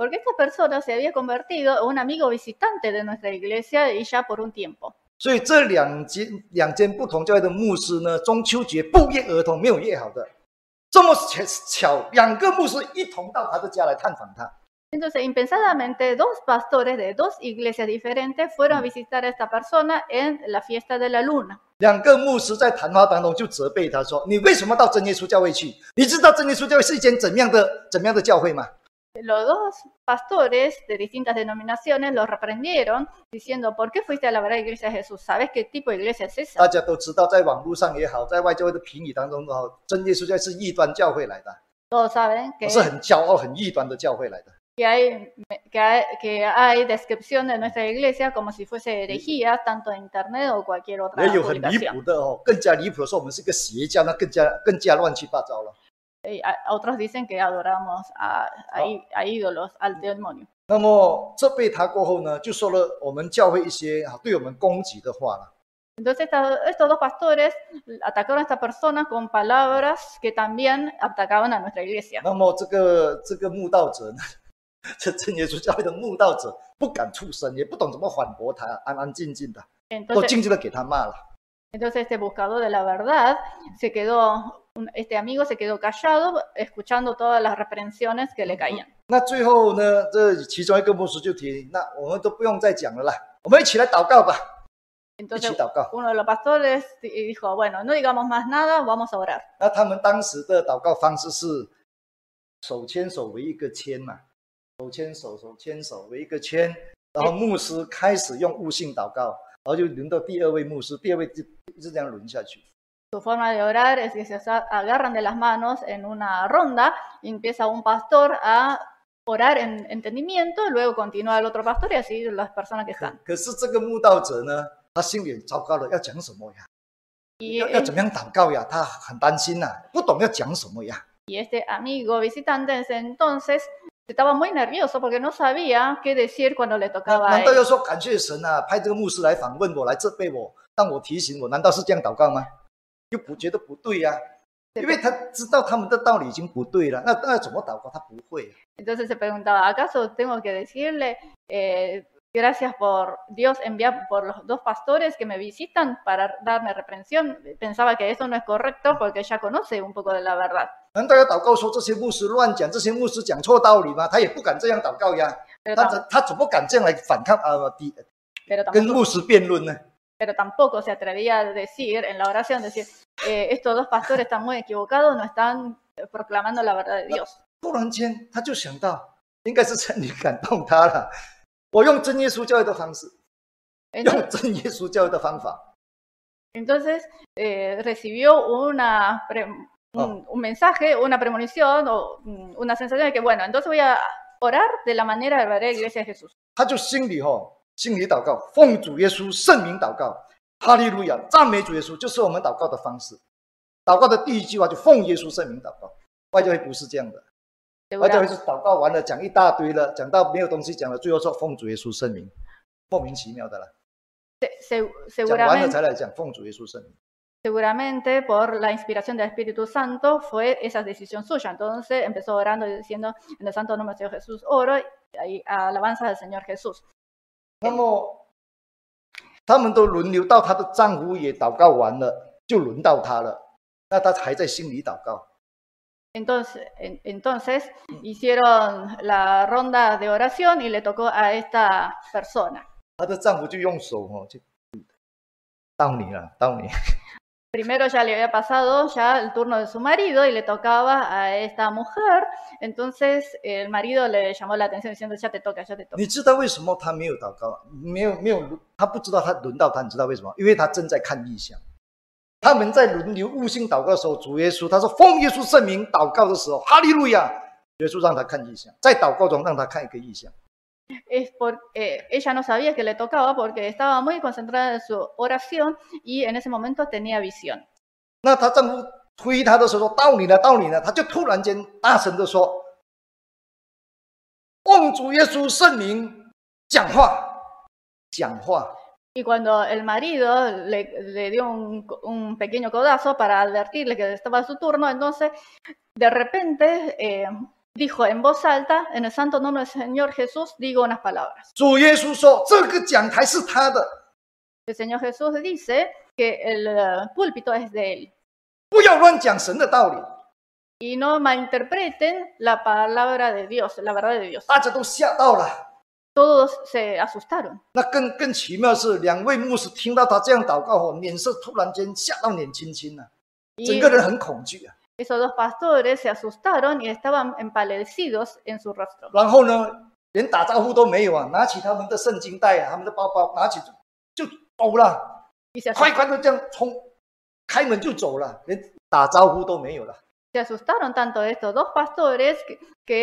Speaker 2: Porque esta persona se había convertido en un amigo visitante de nuestra iglesia y ya por un tiempo.
Speaker 1: 所以这两间两间不同教会的牧师呢，中秋节不约而同，没有约好的，这么巧，两个牧师一同到他的家来探访他。
Speaker 2: Entonces, impensadamente, dos pastores de dos iglesias diferentes fueron a visitar a esta persona en la fiesta de la luna.
Speaker 1: 两个牧师在谈话当中就责备他说：“你为什么到真耶稣教会去？你知道真耶稣教会是一间怎样的怎样的教会吗？”
Speaker 2: Los dos pastores de distintas denominaciones los reprendieron diciendo: ¿Por qué fuiste a la verdadera iglesia de Jesús? ¿Sabes qué tipo de iglesia es esa?
Speaker 1: 大家都知道，在网络上也好，在外教会的评语当中也好，真耶稣教会是异端教会来的，
Speaker 2: Todos saben que,
Speaker 1: 是很骄傲、很异端的教会来的。
Speaker 2: que, hay, que, hay, que hay descripción de nuestra iglesia como si fuese herejía, tanto en internet o cualquier otra
Speaker 1: 也有很离
Speaker 2: publicación.
Speaker 1: 谱的哦，更加离谱的说我们是个邪教，那更加更加乱七八糟了。
Speaker 2: Y a, otros dicen que adoramos a, a, a ídolos, al demonio.
Speaker 1: 那么这被他过后呢，就说了我们教会一些啊对我们攻击的话了。
Speaker 2: Entonces esta, estos dos pastores atacaron a esta persona con palabras que también atacaban a nuestra iglesia.
Speaker 1: 那么这个这个慕道者呢，这真耶稣教会的慕道者不敢出声，也不懂怎么反驳他，安安静静的，都
Speaker 2: Entonces,
Speaker 1: 静静的给他骂了。
Speaker 2: entonces este buscador de la verdad se quedó, este amigo se quedó callado, escuchando todas las reprensiones que le caían.
Speaker 1: 那最后呢，这其中一个牧师就提，那我们都不用再讲了啦，我们一起来祷告吧。
Speaker 2: Entonces uno de los pastores dijo: bueno, no digamos más nada, vamos a orar.
Speaker 1: 那他们当时的祷告方式是手牵手围一个圈嘛，手牵手，手牵手围一个圈，然后牧师开始用悟性祷告，然后就轮到第二位牧师，第二位就一直这样轮下去。
Speaker 2: Su forma de orar es que se agarran de las manos en una ronda y empieza un pastor a orar en entendimiento, y luego continúa el otro pastor y así las personas que están.
Speaker 1: 可是这个慕道者呢，他心里糟糕了，要讲什么呀？
Speaker 2: Y,
Speaker 1: 要要怎么样祷告呀？他很担心呐、啊，不懂要讲什么呀。
Speaker 2: y este amigo visitante ese entonces estaba muy nervioso porque no sabía qué decir cuando le tocaba a
Speaker 1: 难道要
Speaker 2: él.
Speaker 1: 说感谢神啊，派这个牧师来访问我，来责备我，让我提醒我？难道是这样祷告吗？又不觉得不对呀、啊，因为他知道他们的道理已经不对了，那那怎么祷告？他不会、啊。
Speaker 2: Entonces se preguntaba: ¿acaso tengo que decirle eh, gracias por Dios enviar por los dos pastores que me visitan para darme reprensión? Pensaba que eso no es correcto porque ya conoce un poco de la verdad.
Speaker 1: 难道要祷告说这些牧师乱讲，这些牧师讲错道理吗？他也不敢这样祷告呀，他怎他怎么敢这样来反抗啊？抵跟牧师辩论呢？
Speaker 2: Pero tampoco se atrevía a decir en la oración, decir, eh, estos dos pastores están muy equivocados, no están proclamando la verdad de Dios.
Speaker 1: 突然间他就想到，应该是圣灵感动他了，我用真耶稣教会的方式，用真耶稣教会的方法。
Speaker 2: Entonces eh, recibió una, un, un mensaje, una premonición o una sensación de que, bueno, entonces voy a orar de la manera de la verdadera iglesia de Jesús.
Speaker 1: 他就心里吼。 心里祷告，奉主耶稣圣名祷告，哈利路亚，赞美主耶稣，就是我们祷告的方式。祷告的第一句话就奉耶稣圣名祷告，外教会不是这样的，外教会是祷告完了讲一大堆了，讲到没有东西讲了，最后说奉主耶稣圣名，莫名其妙的了。讲完了才来讲奉主耶稣圣名。
Speaker 2: Seguramente por la inspiración del Espíritu Santo fue esa decisión suya. Entonces empezó orando y diciendo: en el santo nombre de Jesús oro, y alabanza al Señor Jesús.
Speaker 1: 那么他们都轮流到她的丈夫也祷告完了，就轮到她了，那她还在心里祷告。
Speaker 2: Entonces, en, entonces hicieron la ronda de oración y le tocó a esta persona.
Speaker 1: 她的丈夫就用手哦，就到你了，到你。
Speaker 2: Primero ya le había pasado ya el turno de su marido y le tocaba a esta mujer. Entonces el marido le llamó la atención diciendo: ya te toca, ya te toca.
Speaker 1: 你知道为什么他没有祷告？没有没有，他不知道他轮到他，你知道为什么？因为他正在看异象。他们在轮流悟性祷告的时候，主耶稣他说奉耶稣圣名祷告的时候，哈利路亚！耶稣让他看异象，在祷告中让他看一个异象。
Speaker 2: Es porque eh, ella no sabía que le tocaba porque estaba muy concentrada en su oración y en ese momento tenía visión.
Speaker 1: 那她丈夫推她的时候说：“到你了，到你了！”她就突然间大声的说：“奉主耶稣圣名讲话，讲话。”
Speaker 2: Y cuando el marido le, le dio un, un pequeño codazo para advertirle que estaba su turno, entonces de repente eh, dijo en voz alta, en el santo nombre del Señor Jesús, digo unas palabras.
Speaker 1: 主耶稣说：“这个讲台是他的，
Speaker 2: El Señor Jesús dice que el uh, púlpito es de él.
Speaker 1: 不要乱讲神的道理。”
Speaker 2: Y no malinterpreten la palabra de Dios, la verdad de Dios.
Speaker 1: 大家都吓到了。
Speaker 2: Todos se asustaron.
Speaker 1: 那更更奇妙是，两位牧师听到他这样祷告后，脸色突然间吓到脸青青了，整个人很恐惧啊。
Speaker 2: Esos dos pastores se asustaron y estaban empalidecidos en su rostro.
Speaker 1: 然后呢，连打招呼都没有啊，拿起他们的圣经袋啊，他们的包包，拿起就就走了，
Speaker 2: Y se
Speaker 1: 快快的这样冲，开门就走了，连打招呼都没有了。
Speaker 2: Se asustaron tanto estos dos pastores que,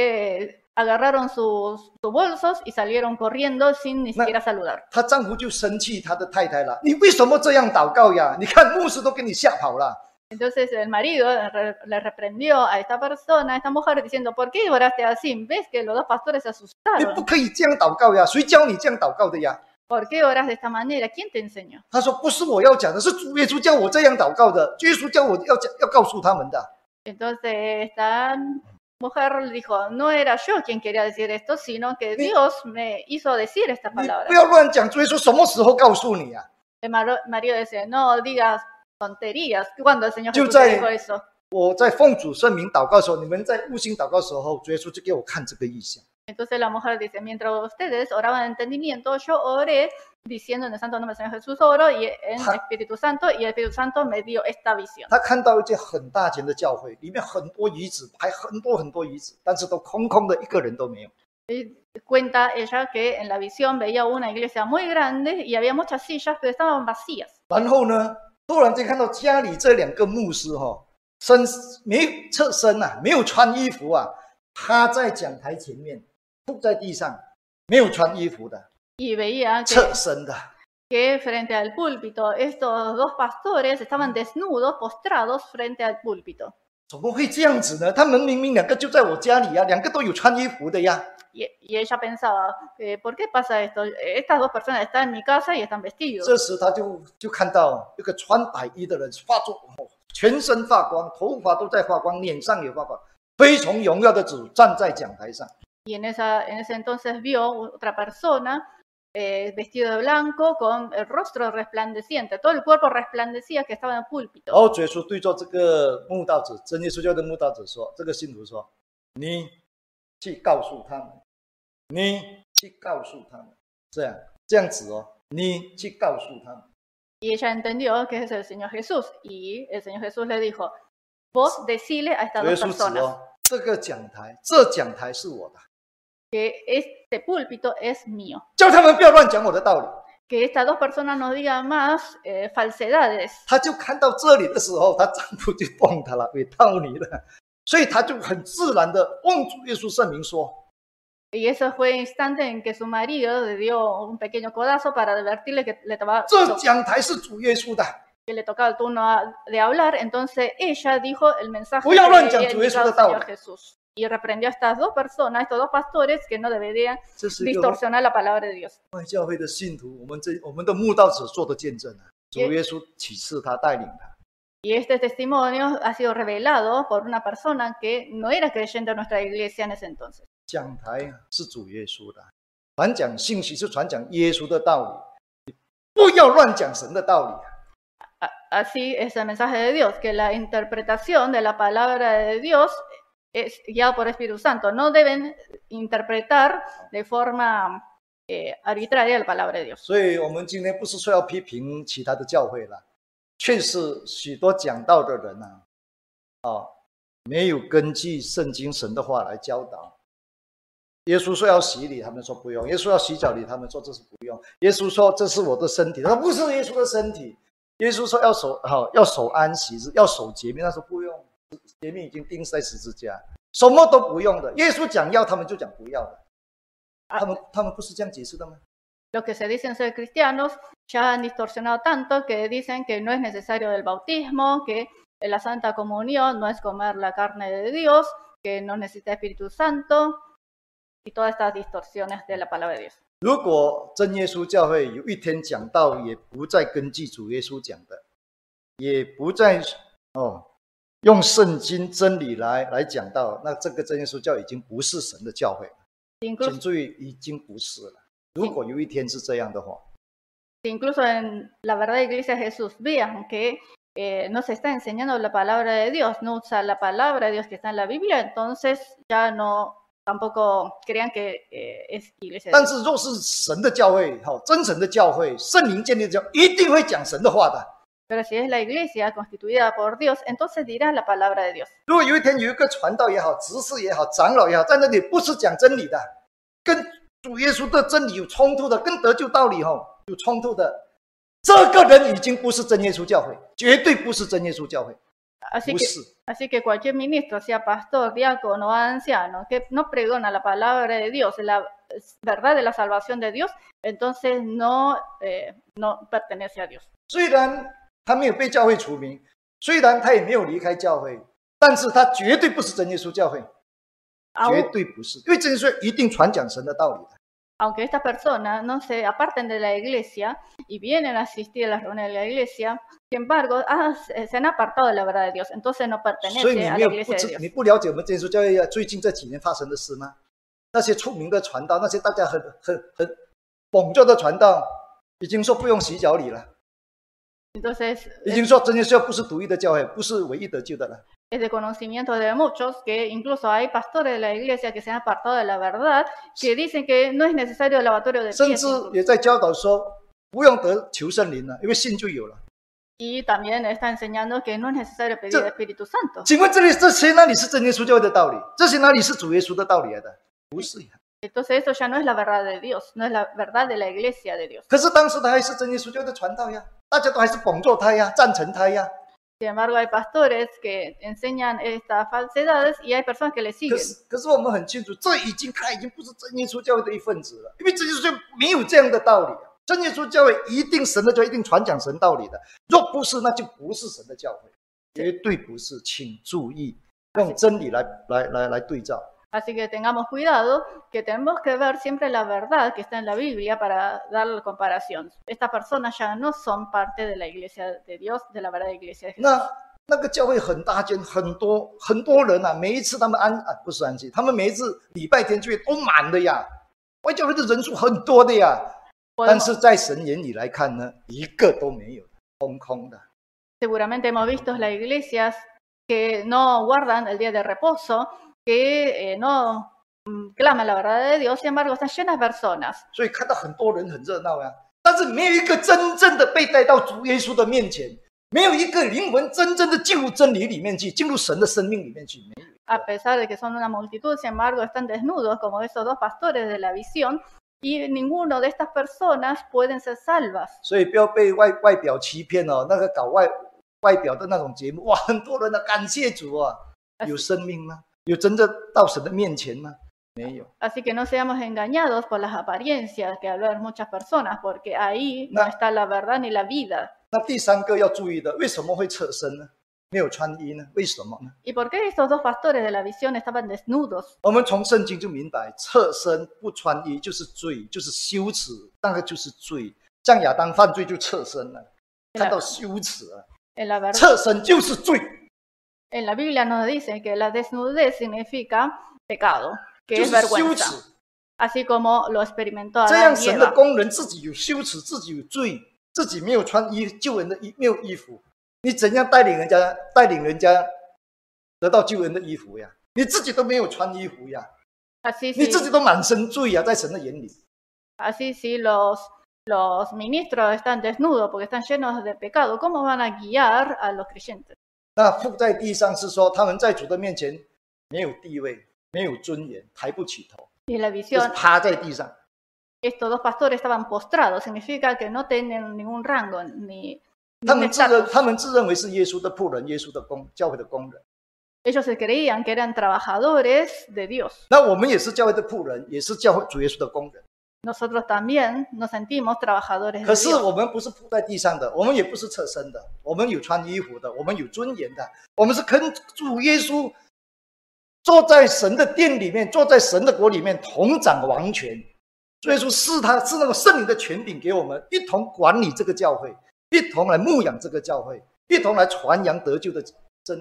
Speaker 2: que agarraron sus, sus bolsos y salieron corriendo sin ni siquiera saludar.
Speaker 1: 她丈夫就生气他的太太了，你为什么这样祷告呀？你看牧师都给你吓跑了。
Speaker 2: Entonces el marido re, le reprendió a esta persona, a esta mujer, diciendo, ¿por qué oraste así? ¿Ves que los dos pastores se
Speaker 1: 你不
Speaker 2: asustaron?
Speaker 1: 可以这样祷告呀，谁教你这样祷告的呀？
Speaker 2: ¿Por qué oras de esta manera? ¿Quién te enseñó?
Speaker 1: 他说不是我要讲的，是主耶稣教我这样祷告的，耶稣教我要讲要告诉他们的。
Speaker 2: Entonces esta mujer dijo, no era yo quien quería decir esto, sino que Dios me hizo decir estas
Speaker 1: 你
Speaker 2: palabras.
Speaker 1: 不要乱讲，主耶稣什么时候告诉你啊？
Speaker 2: El mar- marido dice, no digas tonterías. ¿Cuándo el Señor
Speaker 1: 就
Speaker 2: Jesús te
Speaker 1: 在
Speaker 2: dijo eso?
Speaker 1: 我在奉主圣名祷告的时候，你们在悟性祷告的时候，主耶稣就给我看这个意象。
Speaker 2: Entonces la mujer dice, mientras ustedes oraban en entendimiento, yo oré diciendo en el santo nombre del Señor Jesús oro y en el Espíritu Santo, y el Espíritu Santo me dio esta visión.
Speaker 1: 他看到一间很大间的教会，里面很多椅子，排很多很多椅子，但是都空空的，一个人都没有。
Speaker 2: Y cuenta ella que en la visión veía una iglesia muy grande y había muchas sillas, pero estaban vacías.
Speaker 1: 然后呢，突然间看到家里这两个牧师哈、哦，身没侧身啊，没有穿衣服啊，趴在讲台前面，扑在地上，没有穿衣服的，
Speaker 2: Y veía
Speaker 1: 侧
Speaker 2: que,
Speaker 1: 身的。
Speaker 2: que frente al púlpito estos dos pastores estaban desnudos, postrados frente al púlpito.
Speaker 1: 怎么会这样子呢？他们明明两个就在我家里呀、啊，两个都有穿衣服的呀。
Speaker 2: Y, y ella pensaba, eh, ¿por qué pasa esto? Estas dos personas están en mi casa y están vestidos.
Speaker 1: 这时他就就看到一个穿白衣的人，发出、哦、全身发光，头发都在发光，脸上也发光，非常荣耀的主站在讲台上。
Speaker 2: Y en, esa, en ese entonces vio otra persona eh, vestido de blanco con el rostro resplandeciente, todo el cuerpo resplandecía que estaba en el
Speaker 1: 然
Speaker 2: púlpito.
Speaker 1: 后主耶稣对着这个慕道者，真耶稣教的慕道者说：“这个信徒说，你去告诉他们，你去告诉他们，这样这样子哦，你去告诉他们。”
Speaker 2: Y ella entendió que es el Señor Jesús. Y el Señor Jesús le dijo, vos decile a
Speaker 1: 主
Speaker 2: estas
Speaker 1: 耶
Speaker 2: dos
Speaker 1: 稣指
Speaker 2: personas
Speaker 1: 哦，这个讲台，这讲台是我的，
Speaker 2: que este púlpito es mío.
Speaker 1: 叫他们不要乱讲我的道理。
Speaker 2: Que estas dos personas no digan más eh, falsedades.
Speaker 1: 他就看到这里的时候，他丈夫就动他了，被道理了，所以他就很自然的奉主耶稣圣名说。
Speaker 2: Y ese fue el instante en que su marido le dio un pequeño codazo para advertirle que le tocaba,
Speaker 1: 这讲台是主耶稣的，
Speaker 2: que le tocaba el turno a- de hablar. Entonces ella dijo el mensaje
Speaker 1: Voy a
Speaker 2: que
Speaker 1: hablar
Speaker 2: le
Speaker 1: en
Speaker 2: había
Speaker 1: tu Jesús
Speaker 2: indicado el
Speaker 1: de
Speaker 2: Señor
Speaker 1: Tauro.
Speaker 2: Jesús. Y reprendió a estas dos personas, estos dos pastores, que no deberían
Speaker 1: 这是一个
Speaker 2: distorsionar la palabra de Dios.
Speaker 1: 外教会的信徒，我们这我们的慕道者做的见证啊，主耶稣启示他，带领他。
Speaker 2: Y este testimonio ha sido revelado por una persona que no era creyente de nuestra iglesia en ese entonces.
Speaker 1: 讲台是主耶稣的，传讲信息是传讲耶稣的道理，不要乱讲神的道理。
Speaker 2: A- Así es el mensaje de Dios, que la interpretación de la palabra de Dios es guiada por el Espíritu Santo. No deben interpretar de forma eh, arbitraria la palabra de Dios.
Speaker 1: 所以我们今天不是说要批评其他的教会了，确实许多讲道的人啊，哦，没有根据圣经神的话来教导。耶稣说要洗礼，他们说不用；耶稣要洗脚礼，他们说这是不用；耶稣说这是我的身体，他说不是耶稣的身体。耶稣说要守好、哦、要守安息日，要守节命，他说不用，节命已经钉在十字架，什么都不用的。耶稣讲要，他们就讲不要的。他们他们不是这样解释的吗？
Speaker 2: Los que se dicen ser cristianos ya han distorsionado tanto que dicen que no es necesario el bautismo, que la Santa Comunión no es comer la carne de Dios, que no necesita Espíritu Santo y todas estas distorsiones de la palabra de Dios.
Speaker 1: 如果真耶稣教会有一天讲道，也不再根据主耶稣讲的，也不再哦用圣经真理来来讲到，那这个真耶稣教已经不是神的教会了。
Speaker 2: Incluso,
Speaker 1: 请注意，已经不是了。如果有一天是这样的话，
Speaker 2: incluso en la verdad iglesia Jesús vean que eh, no se está enseñando la palabra de Dios, no usa la palabra de Dios que está en la Biblia, entonces ya no tampoco crean que eh, es iglesia de
Speaker 1: 但
Speaker 2: Dios.
Speaker 1: 是若是神的教会，好真神的教会，圣灵建立的教，一定会讲神的话的。
Speaker 2: Pero si es la iglesia constituida por Dios, entonces dirá la palabra de Dios.
Speaker 1: 如果有一天有一个传道也好，执事也好，长老也好，在那里不是讲真理的，跟主耶稣的真理有冲突的，跟得救道理哈有冲突的，这个人已经不是真耶稣教会，绝对不是真耶稣教会。
Speaker 2: Así
Speaker 1: 不
Speaker 2: que,
Speaker 1: 是，
Speaker 2: así que cualquier ministro, sea pastor, diácono o anciano, que no pregona la palabra de Dios, la verdad de la salvación de Dios, entonces no, eh, no pertenece a Dios.
Speaker 1: 虽然他没有被教会除名，虽然他也没有离开教会，但是他绝对不是真耶稣教会，绝对不是，因为真耶稣一定传讲神的道理的。
Speaker 2: Aunque estas personas no se aparten de la iglesia y vienen a asistir a las reuniones de la iglesia, sin embargo, ah, se han apartado de la verdad de Dios, entonces no
Speaker 1: 所以
Speaker 2: pertenece
Speaker 1: 你
Speaker 2: a
Speaker 1: 没
Speaker 2: la
Speaker 1: 有不
Speaker 2: iglesia de
Speaker 1: 知，
Speaker 2: Dios.
Speaker 1: 你不了解我们真耶稣教会最近这几年发生的事吗？那些出名的传道，那些大家很很很捧着的传道，已经说不用洗脚礼了，
Speaker 2: Entonces,
Speaker 1: 已经说真耶稣教不是独一的教会，不是唯一得救的了。
Speaker 2: es de conocimiento de muchos que incluso hay pastores de la iglesia que se han apartado de la verdad, que dicen que no es necesario el lavatorio de
Speaker 1: 甚
Speaker 2: pies.
Speaker 1: 至
Speaker 2: incluso.
Speaker 1: 也在教导说，不用得求圣灵了，因为信就有了。
Speaker 2: Y también está enseñando que no es necesario pedir
Speaker 1: Sí.
Speaker 2: el Espíritu Santo.
Speaker 1: 请问这里这些哪里是真耶稣教会的道理？这些哪里是主耶稣的道理来的？不是呀。
Speaker 2: Entonces eso ya no es la verdad de Dios, no es la verdad de la iglesia de Dios.
Speaker 1: 可是当时他还是真耶稣教会的传道呀，大家都还是捧着他呀，赞成他呀。
Speaker 2: Sin embargo, hay pastores que enseñan estas falsedades y hay personas que le
Speaker 1: 可
Speaker 2: siguen.
Speaker 1: 是，可是我们很清楚，这已经他已经不是真耶稣教会的一份子了，因为真耶稣教会没有这样的道理啊。真耶稣教会一定神的教会一定传讲神道理的，若不是，那就不是神的教会，绝对不是。请注意，用真理来来来来对照。
Speaker 2: Así que tengamos cuidado, que tenemos que ver siempre la verdad que está en la Biblia para dar la comparación. Estas personas ya no son parte de la iglesia de Dios, de la verdad iglesia de Jesús.
Speaker 1: 那那个教会很大间，很多很多人啊，每一次他们安啊不是安息，他们每一次礼拜天聚会都满的呀，外教会的人数很多的呀。 但是在神眼里来看呢，一个都没有，空空的。
Speaker 2: Seguramente hemos visto las iglesias que no guardan el día de reposo, que eh, no mm, claman la verdad de Dios, sin embargo están llenas de personas.
Speaker 1: 所以看到很多人很热闹呀，但是没有一个真正的被带到主耶稣的面前，没有一个灵魂真正的进入真理里面去，进入神的生命里面去，没有。
Speaker 2: A pesar de que son una multitud, sin embargo están desnudos como esos dos pastores de la visión y ninguno de estas personas pueden ser salvas.
Speaker 1: 所以不要被外外表欺骗哦，那个搞外外表的那种节目，哇，很多人啊，感谢主啊，有生命吗？有真的到神的面前吗？没有。
Speaker 2: Así que no seamos engañados por las apariencias que hablan muchas personas, porque ahí no
Speaker 1: No.
Speaker 2: está la verdad ni la vida.
Speaker 1: 那第三个要注意的，为什么会侧身呢？没有穿衣呢？为什么呢？
Speaker 2: ¿Y por qué estos dos pastores de la visión estaban desnudos?
Speaker 1: 我们从圣经就明白，侧身不穿衣就是罪，就是羞耻，那个就是罪。像亚当犯罪就侧身了，看到羞耻啊，
Speaker 2: En la verdad,
Speaker 1: 侧身就是罪，
Speaker 2: en la Biblia nos dice que la desnudez significa pecado, que
Speaker 1: 就
Speaker 2: es
Speaker 1: 是羞
Speaker 2: vergüenza,
Speaker 1: 耻。
Speaker 2: así como lo experimentó
Speaker 1: 这样
Speaker 2: Adán y
Speaker 1: 神的
Speaker 2: Eva.
Speaker 1: 工人自己有羞耻，自己有罪，自己没有穿衣救人的衣，没有衣服，你怎样带领人家带领人家得到救人的衣服呀？你自己都没有穿衣服呀，
Speaker 2: Así
Speaker 1: 你自
Speaker 2: si,
Speaker 1: 己都满身罪呀，在神的眼里。
Speaker 2: así si los, los ministros están desnudos porque están llenos de pecado, ¿cómo van a guiar a los creyentes?
Speaker 1: 那伏在地上是说他们在主的面前没有地位，没有尊严，抬不起头，
Speaker 2: Y en la
Speaker 1: 就是
Speaker 2: visión,
Speaker 1: 趴在地上。
Speaker 2: estos dos pastores estaban postrados, significa que no tienen ningún rango ni,
Speaker 1: 他
Speaker 2: ni un
Speaker 1: 们自认
Speaker 2: estatus.
Speaker 1: 他们自认为是耶稣的仆人，耶稣的工教会的工人。
Speaker 2: Ellos se creían que eran trabajadores de Dios.
Speaker 1: 那我们也是教会的仆人，也是教会主耶稣的工人。
Speaker 2: Nosotros también nos sentimos trabajadores
Speaker 1: 可
Speaker 2: de
Speaker 1: 是
Speaker 2: Dios.
Speaker 1: 我们不是铺在地上的，我们也不是侧身的，我们有穿衣服的，我们有尊严的，我们是跟主耶稣坐在神的殿里面，坐在神的国里面同掌王权。主耶稣是他是那个圣灵的权柄给我们，一同管理这个教会，一同来牧养这个教会，一同来传扬得救的真理。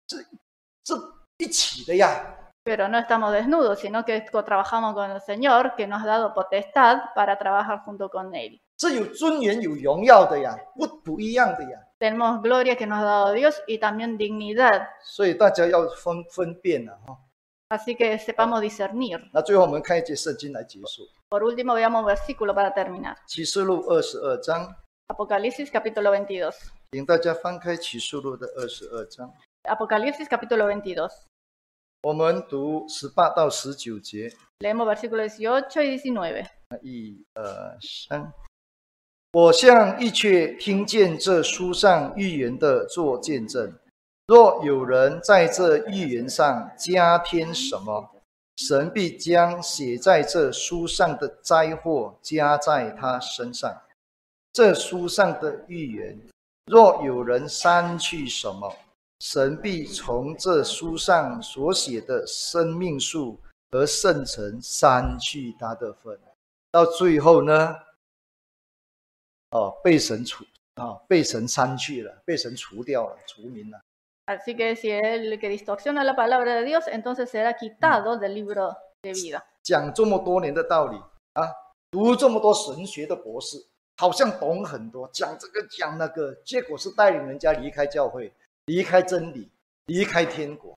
Speaker 1: 这这一起的呀。
Speaker 2: Pero no estamos desnudos, sino que trabajamos con el Señor, que nos ha dado potestad para trabajar junto con Él.
Speaker 1: 这有尊严有荣耀的呀，不不一样的呀。
Speaker 2: Tenemos gloria que nos ha dado Dios y también dignidad.
Speaker 1: 所以大家要分分辨了哈。
Speaker 2: Así que sepamos discernir.
Speaker 1: 那最后我们看一节圣经来结束。
Speaker 2: Por último, veamos un versículo para terminar.
Speaker 1: 启示录二十二章，
Speaker 2: Apocalipsis capítulo veintidós.
Speaker 1: 请大家翻开启示录的二十二章，
Speaker 2: Apocalipsis capítulo veintidós.
Speaker 1: 我们读十八到十九节。
Speaker 2: Leemos versículos dieciocho y diecinueve.
Speaker 1: 一、二、三。我向一切听见这书上预言的做见证。若有人在这预言上加添什么，神必将写在这书上的灾祸加在他身上。这书上的预言，若有人删去什么，神必从这书上所写的生命树和圣城删去他的份。到最后呢，哦，被神除啊，被神删去了，被神除掉了，除名了。
Speaker 2: Así que si el que distorsiona la palabra de Dios, entonces será quitado del libro de vida.
Speaker 1: 讲这么多年的道理啊，读这么多神学的博士，好像懂很多，讲这个讲那个，结果是带领人家离开教会，离开真理，离开天国。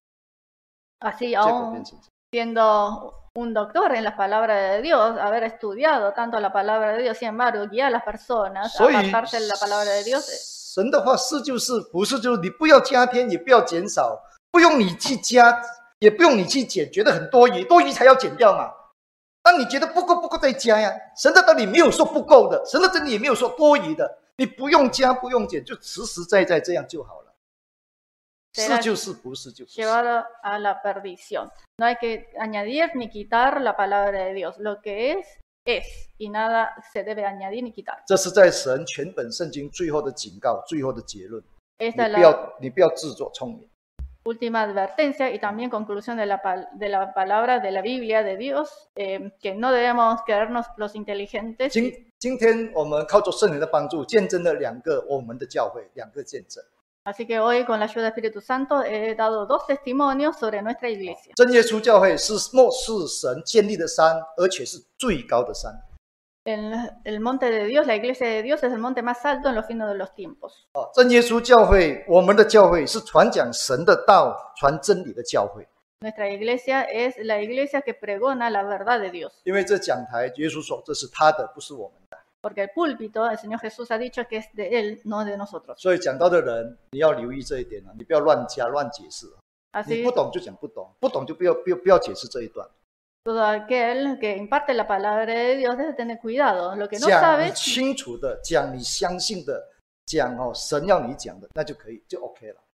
Speaker 2: Así
Speaker 1: 结果
Speaker 2: aún
Speaker 1: 变成这样
Speaker 2: siendo un doctor en las palabras de Dios, haber estudiado tanto la palabra de Dios, sin embargo, guiar a las personas a
Speaker 1: 所以
Speaker 2: apartarse de la palabra de Dios.
Speaker 1: 神的话是就是不是就是你不要加添，也不要减少，不用你去加，也不用你去减，觉得很多余，多余才要减掉嘛。那你觉得不够不够再加呀？神的道理没有说不够的，神的真理也没有说多余的，你不用加不用减，就实实在在这样就好了。是就是，不是就不是。
Speaker 2: Llevado a la perdición. No hay que añadir ni quitar la palabra de Dios. Lo que es, es. Y nada se debe añadir ni quitar.
Speaker 1: 这是在神全本圣经最后的警告，最后的结论。
Speaker 2: Esta
Speaker 1: 你
Speaker 2: es
Speaker 1: 不要
Speaker 2: la
Speaker 1: 你不要自作聪明。
Speaker 2: última advertencia y también conclusión de la, pal- de la palabra de la Biblia de Dios, eh, que no debemos creernos los inteligentes.
Speaker 1: 今今天我们靠着圣灵的帮助，见证了两个我们的教会，两个见证。
Speaker 2: Así que hoy, con la ayuda del Espíritu Santo, he dado dos testimonios sobre nuestra iglesia.
Speaker 1: 真耶稣教会是末世神建立的山，而且是最高的山。
Speaker 2: El, el monte de Dios, la iglesia de Dios, es el monte más alto en los fines de los tiempos.
Speaker 1: 哦，真耶稣教会，我们的教会是传讲神的道、传真理的教会。
Speaker 2: Nuestra iglesia es la iglesia que pregona la verdad de Dios.
Speaker 1: 因为这讲台，耶稣说这是他的，不是我们的。
Speaker 2: Porque el púlpito, el Señor Jesús ha dicho que es de Él, no de nosotros.
Speaker 1: 所以讲道的人，你要留意这一点啊，你不要乱加、乱解释。你
Speaker 2: Así,
Speaker 1: 不懂就讲不懂，不懂就不要不要不要解释这一段。
Speaker 2: todo aquel que imparte la palabra de Dios debe tener cuidado. Lo que no
Speaker 1: 讲
Speaker 2: sabe,
Speaker 1: 你清楚的，讲你相信的，讲哦神要你讲的，那就可以，就 OK 了。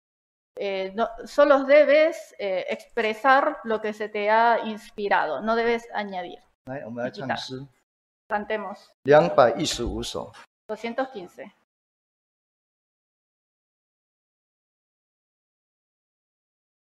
Speaker 2: eh, no, solo debes eh, expresar lo que se te ha inspirado, no debes añadir.
Speaker 1: 来，我们来唱诗
Speaker 2: Cantemos
Speaker 1: 两百一十五首。
Speaker 2: doscientos quince.